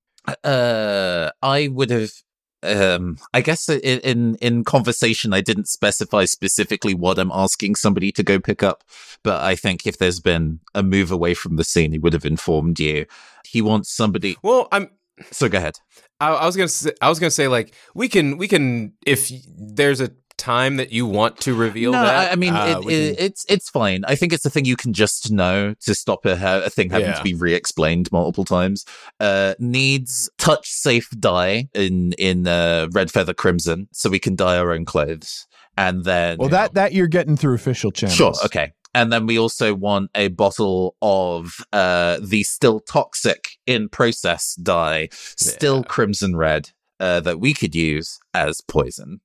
Uh, I would have... Um, I guess in, in in conversation, I didn't specify specifically what I'm asking somebody to go pick up, but I think if there's been a move away from the scene, he would have informed you. He wants somebody. Well, I'm. So go ahead. I, I was gonna. Say, I was gonna say like we can we can if there's a time that you want to reveal no, that. I mean uh, it, it, can... it's it's fine. I think it's a thing you can just know to stop a, a thing having yeah. to be re-explained multiple times. Uh, needs touch safe dye in in uh, Red Feather Crimson, so we can dye our own clothes. And then well, that that you're getting through official channels. Sure, okay. And then we also want a bottle of uh, the still toxic in process dye, still yeah. crimson red, uh, that we could use as poison.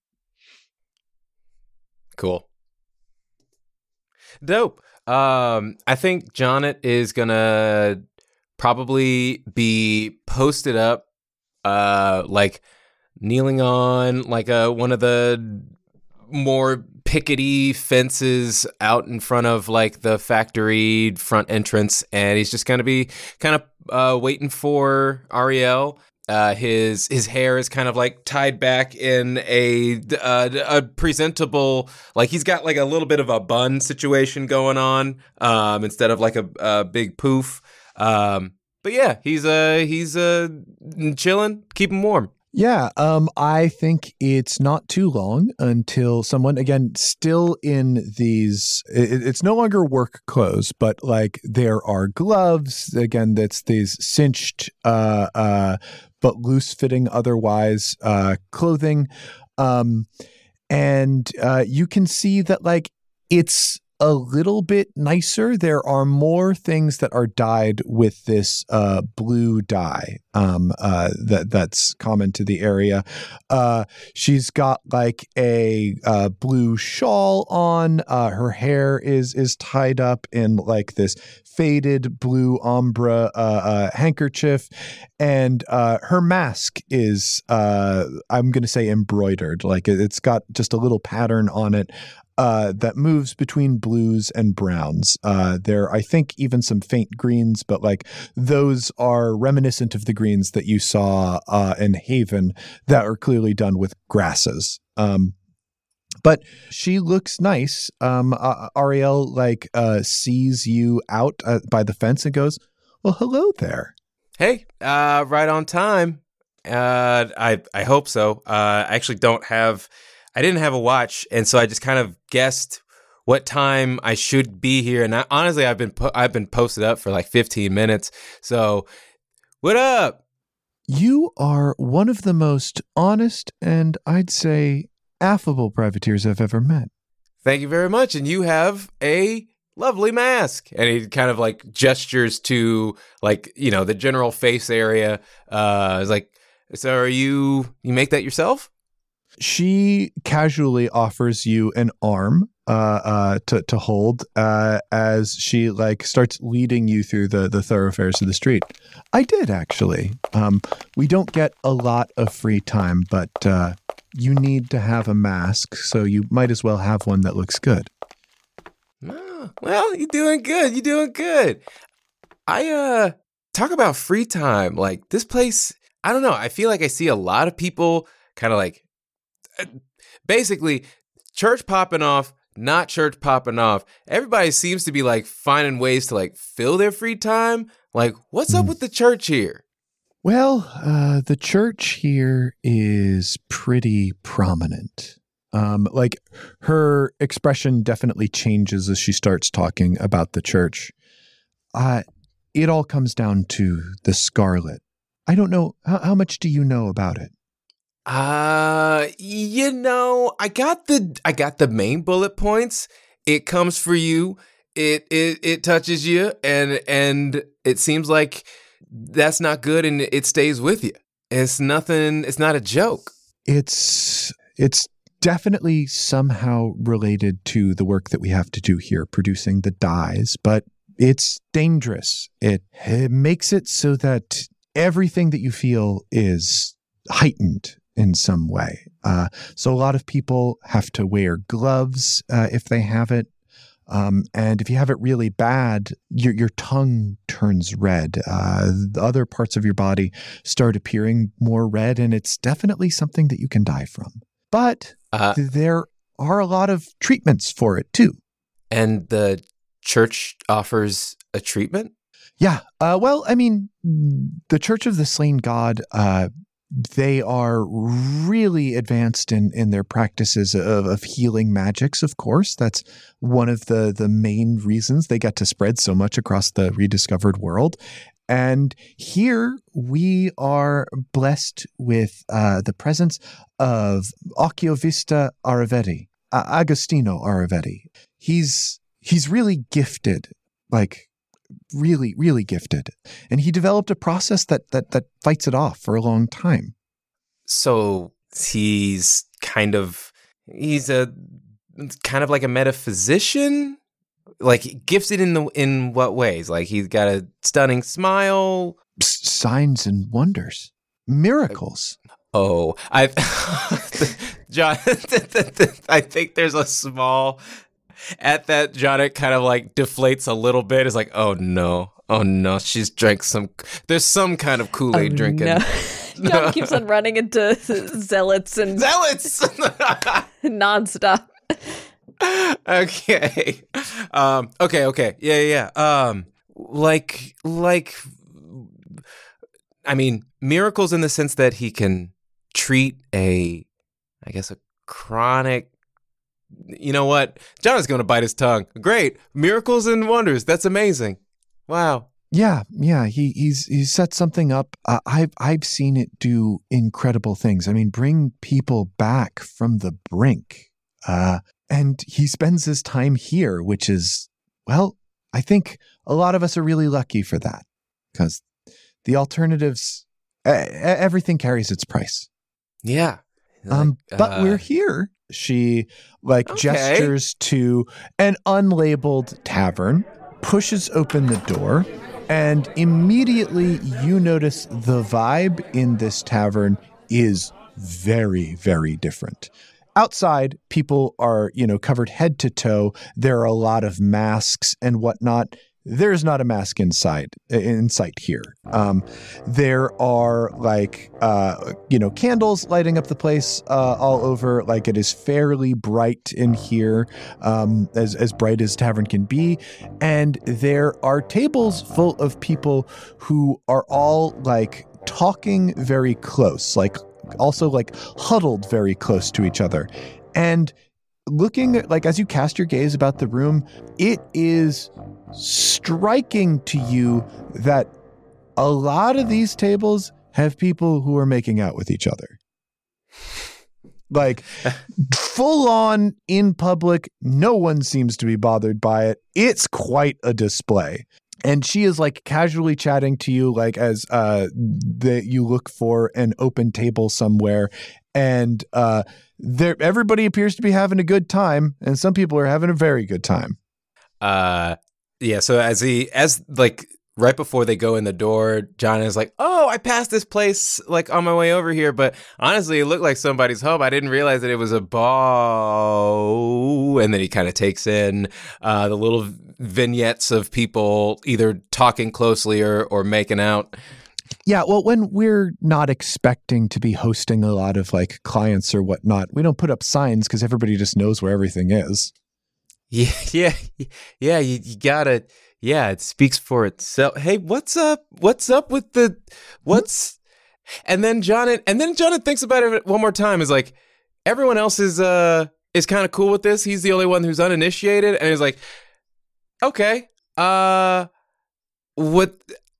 Cool. Dope. Um, I think Jonnet is gonna probably be posted up, uh, like kneeling on like a one of the more pickety fences out in front of like the factory front entrance, and he's just gonna be kind of uh, waiting for Ariel. Uh, his his hair is kind of like tied back in a, a a presentable, like he's got like a little bit of a bun situation going on, um, instead of like a, a big poof. Um, but yeah, he's uh he's uh chilling, keep him warm. Yeah, um, I think it's not too long until someone, again, still in these, it, it's no longer work clothes, but like there are gloves, again, that's these cinched, uh, uh, but loose-fitting otherwise uh, clothing. Um, and uh, you can see that like it's a little bit nicer. There are more things that are dyed with this uh, blue dye um, uh, that that's common to the area. Uh, she's got like a uh, blue shawl on. Uh, her hair is is tied up in like this faded blue ombre uh, uh, handkerchief, and uh, her mask is uh, I'm going to say embroidered. Like it's got just a little pattern on it. Uh, that moves between blues and browns. Uh, there, I think, even some faint greens, but like those are reminiscent of the greens that you saw uh, in Haven that are clearly done with grasses. Um, but she looks nice. Um, uh, Ariel like uh, sees you out uh, by the fence and goes, "Well, hello there." Hey, uh, right on time. Uh, I I hope so. Uh, I actually don't have. I didn't have a watch, and so I just kind of guessed what time I should be here. And I, honestly, I've been po- I've been posted up for like fifteen minutes. So, what up? You are one of the most honest and I'd say affable privateers I've ever met. Thank you very much. And you have a lovely mask. And he kind of like gestures to like, you know, the general face area. Uh, it's like, so are you? You make that yourself? She casually offers you an arm uh, uh, to to hold uh, as she like starts leading you through the the thoroughfares of the street. I did actually. Um, we don't get a lot of free time, but uh, you need to have a mask, so you might as well have one that looks good. Oh, well, you're doing good. You're doing good. I uh talk about free time. Like this place, I don't know. I feel like I see a lot of people kind of like basically church popping off, not church popping off. Everybody seems to be like finding ways to like fill their free time. Like, what's mm. up with the church here? Well, uh, the church here is pretty prominent. Um, like her expression definitely changes as she starts talking about the church. Uh, it all comes down to the Scarlet. I don't know. How, how much do you know about it? Uh, you know, I got the I got the main bullet points. It comes for you. It it it touches you, and and it seems like that's not good, and it stays with you. It's nothing. It's not a joke. It's it's definitely somehow related to the work that we have to do here, producing the dyes, but it's dangerous. It, it makes it so that everything that you feel is heightened in some way. Uh, so a lot of people have to wear gloves uh, if they have it. Um, and if you have it really bad, your your tongue turns red. Uh, the other parts of your body start appearing more red, and it's definitely something that you can die from. But uh, there are a lot of treatments for it, too. And the church offers a treatment? Yeah. Uh, well, I mean, the Church of the Slain God, uh, they are really advanced in, in their practices of, of healing magics, of course. That's one of the, the main reasons they get to spread so much across the rediscovered world. And here we are blessed with uh, the presence of Occhiovista Aravetti, uh, Agostino Aravetti. He's he's really gifted, like really, really gifted. And he developed a process that that that fights it off for a long time. So he's kind of he's a kind of like a metaphysician. Like gifted in the in what ways? Like he's got a stunning smile, S- signs and wonders, miracles. Oh, I, John, I think there's a small at that. John, it kind of like deflates a little bit. It's like, oh no, oh no, she's drank some. There's some kind of Kool-Aid oh, drinking. No. John keeps on running into zealots and zealots nonstop. Okay. Um, okay, okay. Yeah, yeah. Um, like, like, I mean, miracles in the sense that he can treat a, I guess, a chronic, you know what? John is going to bite his tongue. Great. Miracles and wonders. That's amazing. Wow. Yeah, yeah. He he's he's set something up. Uh, I've I've seen it do incredible things. I mean, bring people back from the brink. Uh, and he spends his time here, which is, well, I think a lot of us are really lucky for that because the alternatives, uh, everything carries its price. Yeah. Like, um, but uh, we're here. She like okay. gestures to an unlabeled tavern, pushes open the door, and immediately you notice the vibe in this tavern is very, very different. Outside, people are, you know, covered head to toe. There are a lot of masks and whatnot. There's not a mask inside, in sight here. Um, there are like, uh, you know, candles lighting up the place uh, all over. Like it is fairly bright in here, um, as as bright as tavern can be. And there are tables full of people who are all like talking very close, like also like huddled very close to each other. And looking at, like, as you cast your gaze about the room, it is striking to you that a lot of these tables have people who are making out with each other. Like full on in public, no one seems to be bothered by it. It's quite a display. And she is like casually chatting to you, like as uh, that you look for an open table somewhere, and uh, there everybody appears to be having a good time, and some people are having a very good time. Uh, yeah. So as he as like right before they go in the door, John is like, "Oh, I passed this place like on my way over here, but honestly, it looked like somebody's home. I didn't realize that it was a bar." And then he kind of takes in uh, the little vignettes of people either talking closely or, or making out. Yeah, well, when we're not expecting to be hosting a lot of like clients or whatnot, we don't put up signs because everybody just knows where everything is. Yeah, yeah, yeah. You, you gotta. Yeah, it speaks for itself. Hey, what's up? What's up with the what's? And then John and then John thinks about it one more time. Is like everyone else is uh is kind of cool with this. He's the only one who's uninitiated, and he's like, okay, uh, what?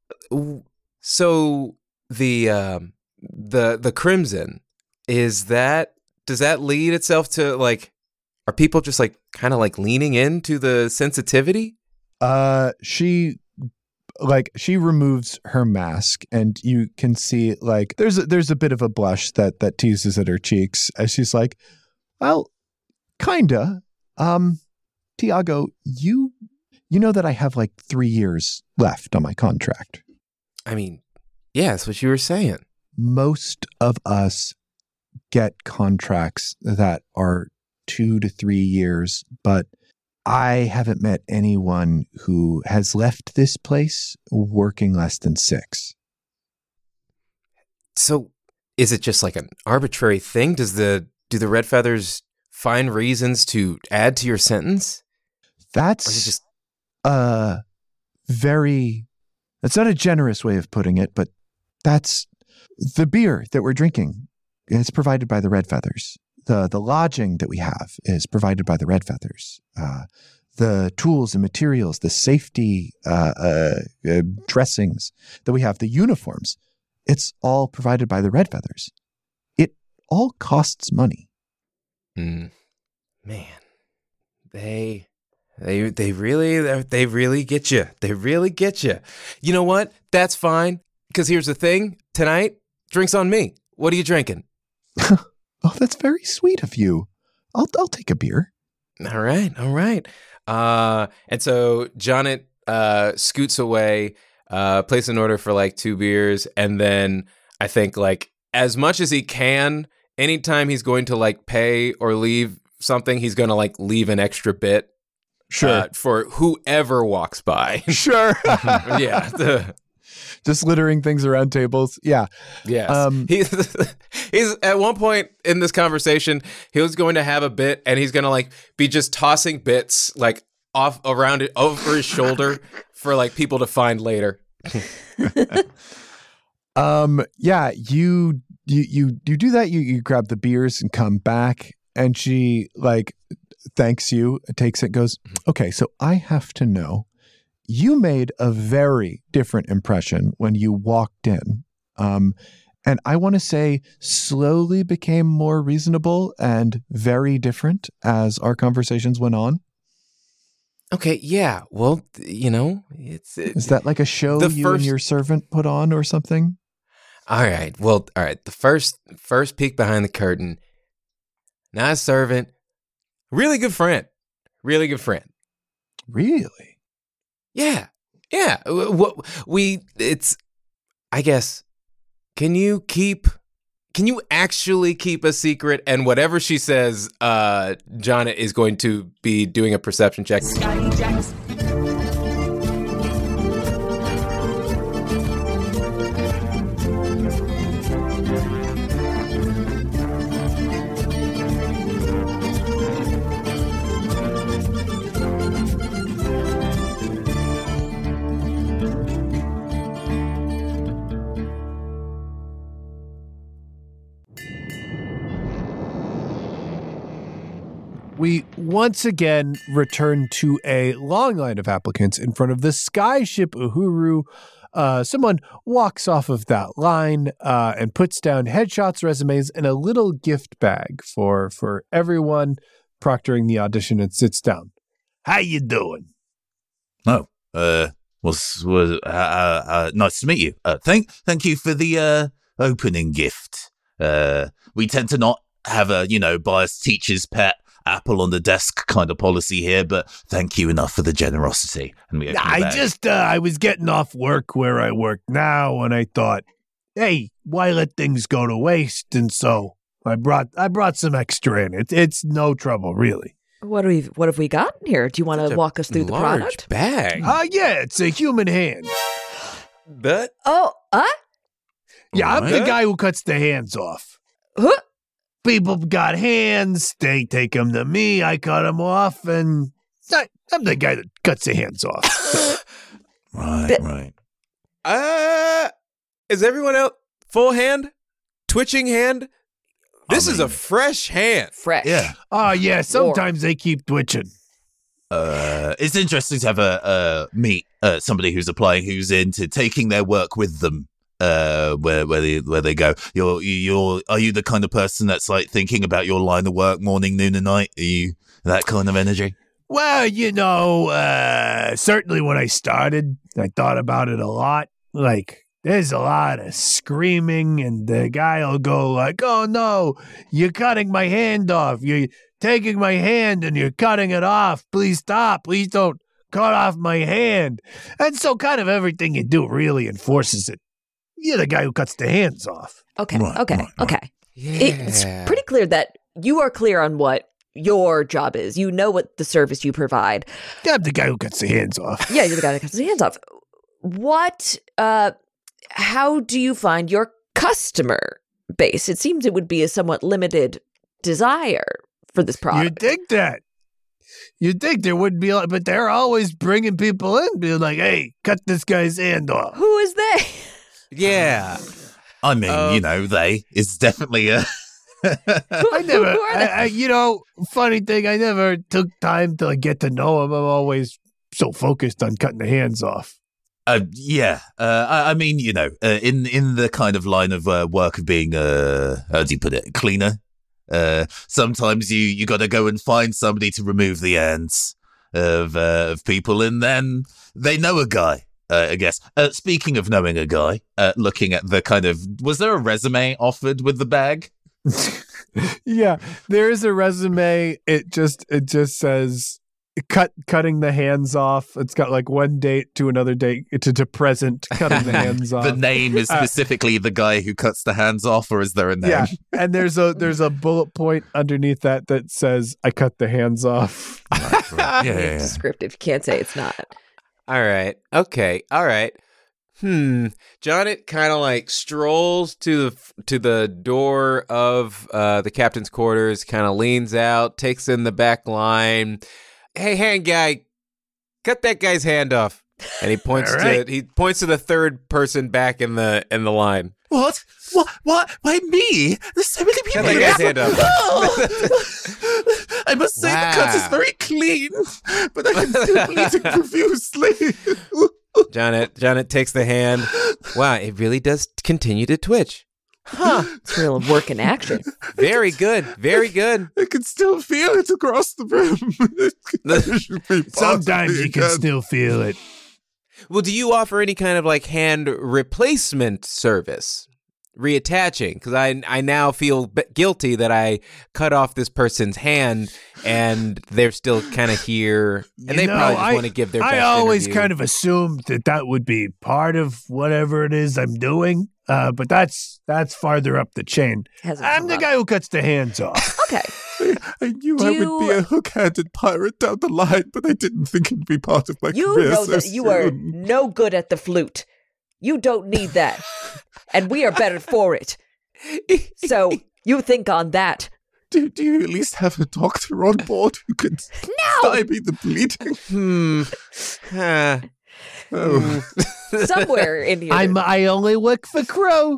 So the um the the Crimson, is that, does that lead itself to like, are people just like kind of like leaning into the sensitivity? Uh, she like she removes her mask, and you can see like there's a, there's a bit of a blush that that teases at her cheeks as she's like, well, kinda. Um, Tiago, you you know that I have like three years left on my contract. I mean, yeah, that's what you were saying. Most of us get contracts that are two to three years, but I haven't met anyone who has left this place working less than six. So is it just like an arbitrary thing? Does the do the Red Feathers find reasons to add to your sentence? That's or is it just uh very that's not a generous way of putting it, but that's the beer that we're drinking. It's provided by the Red Feathers. The the lodging that we have is provided by the Red Feathers. Uh, the tools and materials, the safety uh, uh, uh, dressings that we have, the uniforms, it's all provided by the Red Feathers. It all costs money. Mm. Man, they they they really they really get you. They really get you. You know what? That's fine. Because here's the thing: tonight, drinks on me. What are you drinking? Oh, that's very sweet of you. I'll I'll take a beer. All right, all right. Uh, and so Jonnet uh, scoots away, uh, places an order for like two beers, and then I think like as much as he can, anytime he's going to like pay or leave something, he's going to like leave an extra bit. Sure. Uh, for whoever walks by. Sure. Yeah. The, just littering things around tables. Yeah. Yes. Um, he's, he's at one point in this conversation, he was going to have a bit and he's going to like be just tossing bits like off around it over his shoulder for like people to find later. um, yeah, you, you, you, you do that. You, you grab the beers and come back, and she like thanks you, takes it, goes, okay, so I have to know, you made a very different impression when you walked in. Um, and I want to say slowly became more reasonable and very different as our conversations went on. Okay, yeah. Well, you know, it's... It, Is that like a show you first... and your servant put on or something? All right. Well, all right. The first first peek behind the curtain, not a servant, really good friend. Really good friend. Really? Yeah, yeah. What we it's, I guess. Can you keep? Can you actually keep a secret? And whatever she says, uh, Jonnet is going to be doing a perception check. Scotty Jackson. We once again return to a long line of applicants in front of the Skyship Uhuru. Uh, someone walks off of that line uh, and puts down headshots, resumes, and a little gift bag for for everyone proctoring the audition, and sits down. How you doing? Oh, uh, was was uh, uh, uh, nice to meet you. Uh, thank thank you for the uh, opening gift. Uh, we tend to not have a you know biased teacher's pet apple on the desk kind of policy here, but thank you enough for the generosity. And we I just uh, I was getting off work where I work now, and I thought, hey, why let things go to waste? And so I brought I brought some extra in. It's it's no trouble, really. What do we what have we got here? Do you want to walk us through the large product? Bag. Uh yeah, it's a human hand. But Oh, uh? Yeah, I'm the What? guy who cuts the hands off. Huh? People got hands, they take them to me, I cut them off, and I, I'm the guy that cuts the hands off. right, But- right. uh, is everyone else full hand, twitching hand? This I is a mean- fresh hand. Fresh. Yeah. Oh yeah, sometimes they keep twitching. Uh, it's interesting to have a uh, meet uh, somebody who's applying, who's into taking their work with them. Uh, where where they where they go. You're you're are you the kind of person that's like thinking about your line of work morning, noon, and night? Are you that kind of energy? Well, you know, uh, certainly when I started, I thought about it a lot. Like, there's a lot of screaming, and the guy will go like, oh, no, you're cutting my hand off. You're taking my hand and you're cutting it off. Please stop. Please don't cut off my hand. And so kind of everything you do really enforces it. You're the guy who cuts the hands off. Okay, Right, okay, right, right. okay. Yeah. It's pretty clear that you are clear on what your job is. You know what the service you provide. I'm the guy who cuts the hands off. Yeah, you're the guy that cuts the hands off. What, uh, how do you find your customer base? It seems it would be a somewhat limited desire for this product. You'd think that. You'd think there would be, a lot, but they're always bringing people in, being like, hey, cut this guy's hand off. Who is they? Yeah. I mean, Um, you know, they is definitely a. I never, Who are they? I, I, you know, funny thing, I never took time to like, get to know him. I'm always so focused on cutting the hands off. Uh, yeah, uh, I, I mean, you know, uh, in in the kind of line of uh, work of being a how do you put it, cleaner. Uh, sometimes you you got to go and find somebody to remove the hands of uh, of people, and then they know a guy. Uh, I guess. Uh, speaking of knowing a guy, uh, looking at the kind of, was there a resume offered with the bag? Yeah, there is a resume. It just it just says cut cutting the hands off. It's got like one date to another date to, to present cutting the hands off. The name is Uh, specifically the guy who cuts the hands off, or is there a name? Yeah, and there's a there's a bullet point underneath that that says I cut the hands off. Right, right. Yeah, yeah, yeah. Descriptive. You can't say it's not. All right. Okay. All right. Hmm. Jonnet kind of like strolls to the to the door of uh, the captain's quarters, kind of leans out, takes in the back line. Hey, hand guy, cut that guy's hand off. And he points All right. to he points to the third person back in the in the line. What? What? What? Why me? There's so many people. Cut that guy's hand off. No! I must say the cut is Wow. very clean, but I am still bleeding profusely. Jonnet Jonnet takes the hand. Wow, it really does continue to twitch. Huh. It's real work in action. Very good. Very good. I can still feel it across the room. It should be Sometimes possibly you can again. still feel it. Well, do you offer any kind of like hand replacement service? Reattaching? Because I I now feel b- guilty that I cut off this person's hand and they're still kind of here. And You they know, probably just I- want to give their I best always interview. kind of assumed that that would be part of whatever it is I'm doing, uh, but that's that's farther up the chain. Hasn't I'm come the up. guy who cuts the hands off. Okay. I knew Do I would be you- a hook-handed pirate down the line, but I didn't think it'd be part of my You career know so that you are soon. no good at the flute. You don't need that. And we are better for it. So you think on that. Do, do you at least have a doctor on board who can No! stymie the bleeding? Hmm. Huh. Oh. Somewhere in here. I'm I only work for Crow.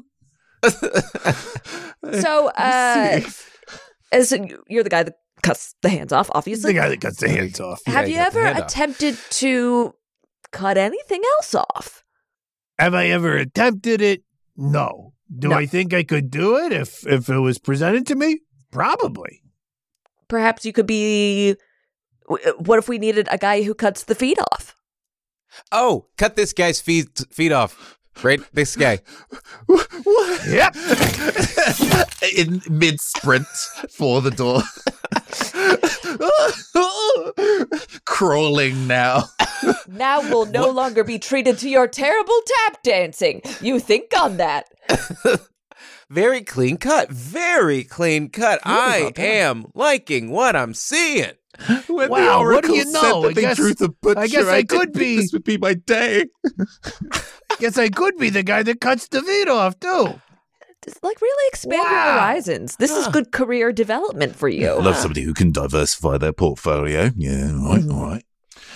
so, uh, as you're the guy that cuts the hands off, The obviously. guy that cuts the hands off. Have Yeah, you cut the ever hand off. attempted to cut anything else off? Have I ever attempted it? No. Do No. I think I could do it if if it was presented to me? Probably. Perhaps you could be. w- What if we needed a guy who cuts the feet off? Oh, cut this guy's feet feet off. Right, this guy. Yep. In mid sprint for the door. Crawling now. Now we'll no longer be treated to your terrible tap dancing. You think on that. Very clean cut. Very clean cut. I am liking what I'm seeing. When Wow, the what oracle do you know? said I that guess- they drew the butcher, I guess I didn't could think be- This would be my day. Guess I could be the guy that cuts the feet off, too. Just, like, really expand your Wow. horizons. This is good career development for you. I love somebody who can diversify their portfolio. Yeah, all right, all right.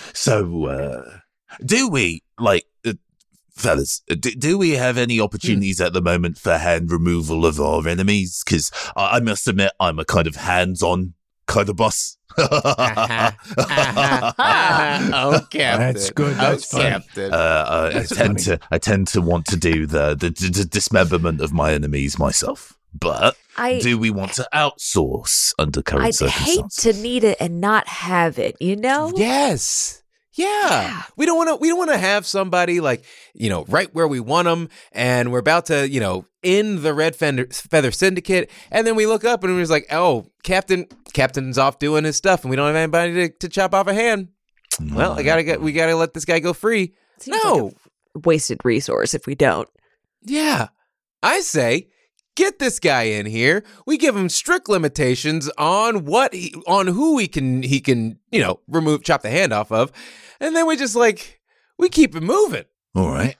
So, uh, do we, like, uh, fellas, uh, do, do we have any opportunities at the moment for hand removal of our enemies? Because I, I must admit, I'm a kind of hands-on kind of boss. Uh-huh. Uh-huh. Uh-huh. Oh, Captain. That's good. That's oh, funny. Captain. Uh, I, I That's tend funny. to, I tend to want to do the, the, the, the dismemberment of my enemies myself. But I do we want to outsource under current I'd hate circumstances? to need it and not have it, you know? Yes. Yeah. Yeah. We don't want to we don't want to have somebody like, you know, right where we want them and we're about to, you know, in the Red Feather, Feather Syndicate and then we look up and we're just like, "Oh, Captain Captain's off doing his stuff and we don't have anybody to, to chop off a hand." Well, I got to get we got to let this guy go free. Seems no. like a wasted resource if we don't. Yeah. I say get this guy in here. We give him strict limitations on what he, on who he can he can, you know, remove chop the hand off of. And then we just like we keep it moving. All right.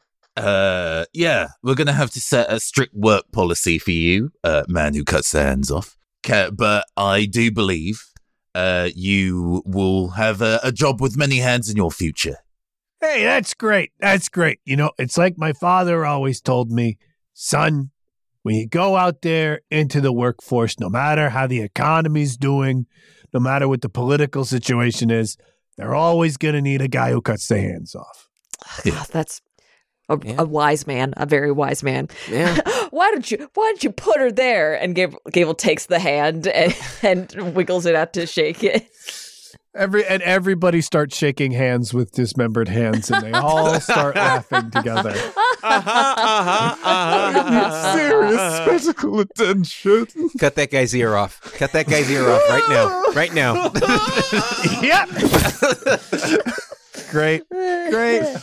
Uh, yeah, we're gonna have to set a strict work policy for you, uh, man who cuts their hands off. Ca- But I do believe, uh, you will have a, a job with many hands in your future. Hey, that's great. That's great. You know, it's like my father always told me, son, when you go out there into the workforce, no matter how the economy's doing, no matter what the political situation is, they're always going to need a guy who cuts their hands off. Yeah. God, that's a, Yeah. a wise man, a very wise man. Yeah. why don't you why don't you put her there? And Gable, Gable takes the hand and, and wiggles it out to shake it. Every and everybody starts shaking hands with dismembered hands, and they all start laughing together. Uh-huh, uh-huh, uh-huh. Serious physical attention. Cut that guy's ear off. Cut that guy's ear off right now. Right now. Yep. Great, great.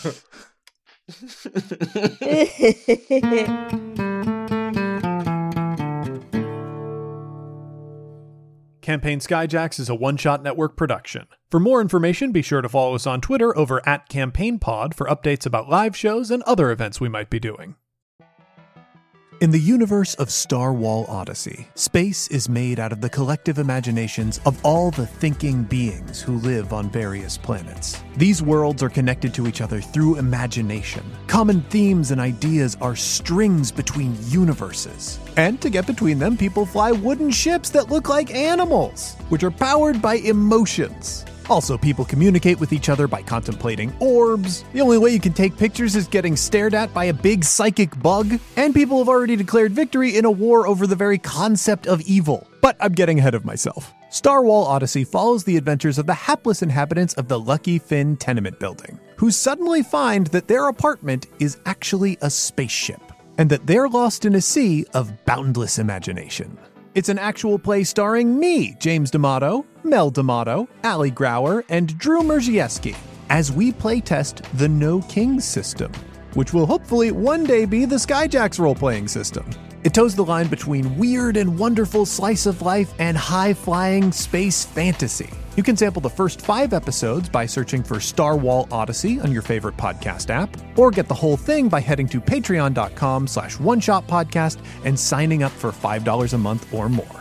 Campaign Skyjacks is a one-shot network production. For more information, be sure to follow us on Twitter over at CampaignPod for updates about live shows and other events we might be doing. In the universe of Star Wall Odyssey, space is made out of the collective imaginations of all the thinking beings who live on various planets. These worlds are connected to each other through imagination. Common themes and ideas are strings between universes. And to get between them, people fly wooden ships that look like animals, which are powered by emotions. Also, people communicate with each other by contemplating orbs. The only way you can take pictures is getting stared at by a big psychic bug. And people have already declared victory in a war over the very concept of evil. But I'm getting ahead of myself. Star Wall Odyssey follows the adventures of the hapless inhabitants of the Lucky Finn tenement building, who suddenly find that their apartment is actually a spaceship, and that they're lost in a sea of boundless imagination. It's an actual play starring me, James D'Amato, Mel D'Amato, Ali Grauer, and Drew Merzieski, as we playtest the No Kings system, which will hopefully one day be the Skyjacks role-playing system. It toes the line between weird and wonderful slice of life and high-flying space fantasy. You can sample the first five episodes by searching for Star Wall Odyssey on your favorite podcast app, or get the whole thing by heading to patreon.com slash one-shot podcast and signing up for five dollars a month or more.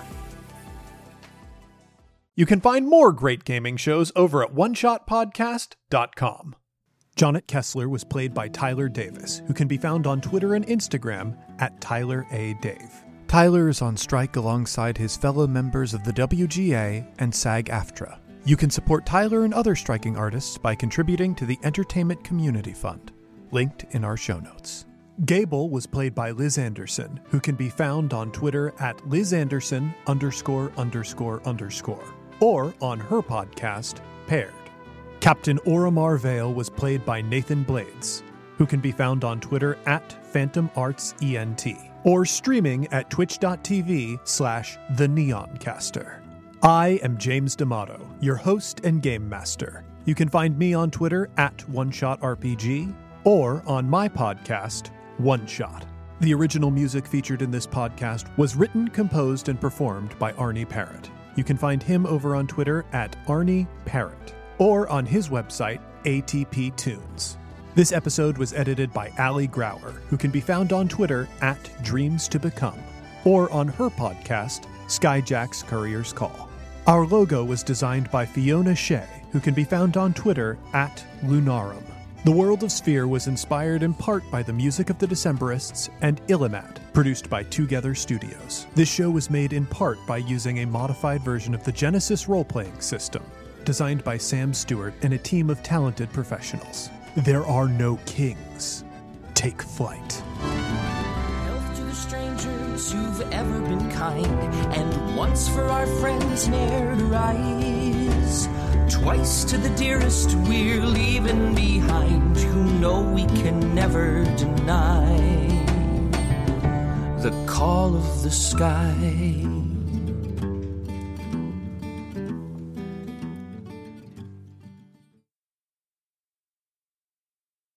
You can find more great gaming shows over at one shot podcast dot com. Jonnet Kessler was played by Tyler Davis, who can be found on Twitter and Instagram at Tyler A. Dave. Tyler is on strike alongside his fellow members of the W G A and SAG-AFTRA. You can support Tyler and other striking artists by contributing to the Entertainment Community Fund, linked in our show notes. Gable was played by Liz Anderson, who can be found on Twitter at Liz Anderson underscore underscore underscore, or on her podcast, Paired. Captain Oromar Vale was played by Nathan Blades, who can be found on Twitter at Phantom Arts E N T, or streaming at twitch.tv slash the Neoncaster. I am James D'Amato, your host and game master. You can find me on Twitter at OneShotRPG, or on my podcast, One Shot. The original music featured in this podcast was written, composed, and performed by Arnie Parrott. You can find him over on Twitter at Arnie Parrott, or on his website, A T P Tunes. This episode was edited by Allie Grauer, who can be found on Twitter at Dreams to Become, or on her podcast, Skyjack's Courier's Call. Our logo was designed by Fiona Shea, who can be found on Twitter at Lunarum. The World of Sphere was inspired in part by the music of the Decemberists and Illimat, produced by Together Studios. This show was made in part by using a modified version of the Genesis role-playing system, designed by Sam Stewart and a team of talented professionals. There are no kings. Take flight. Health to the strangers who've ever been kind, and once for our friends ne'er to rise. Twice to the dearest we're leaving behind, who know we can never deny the call of the sky.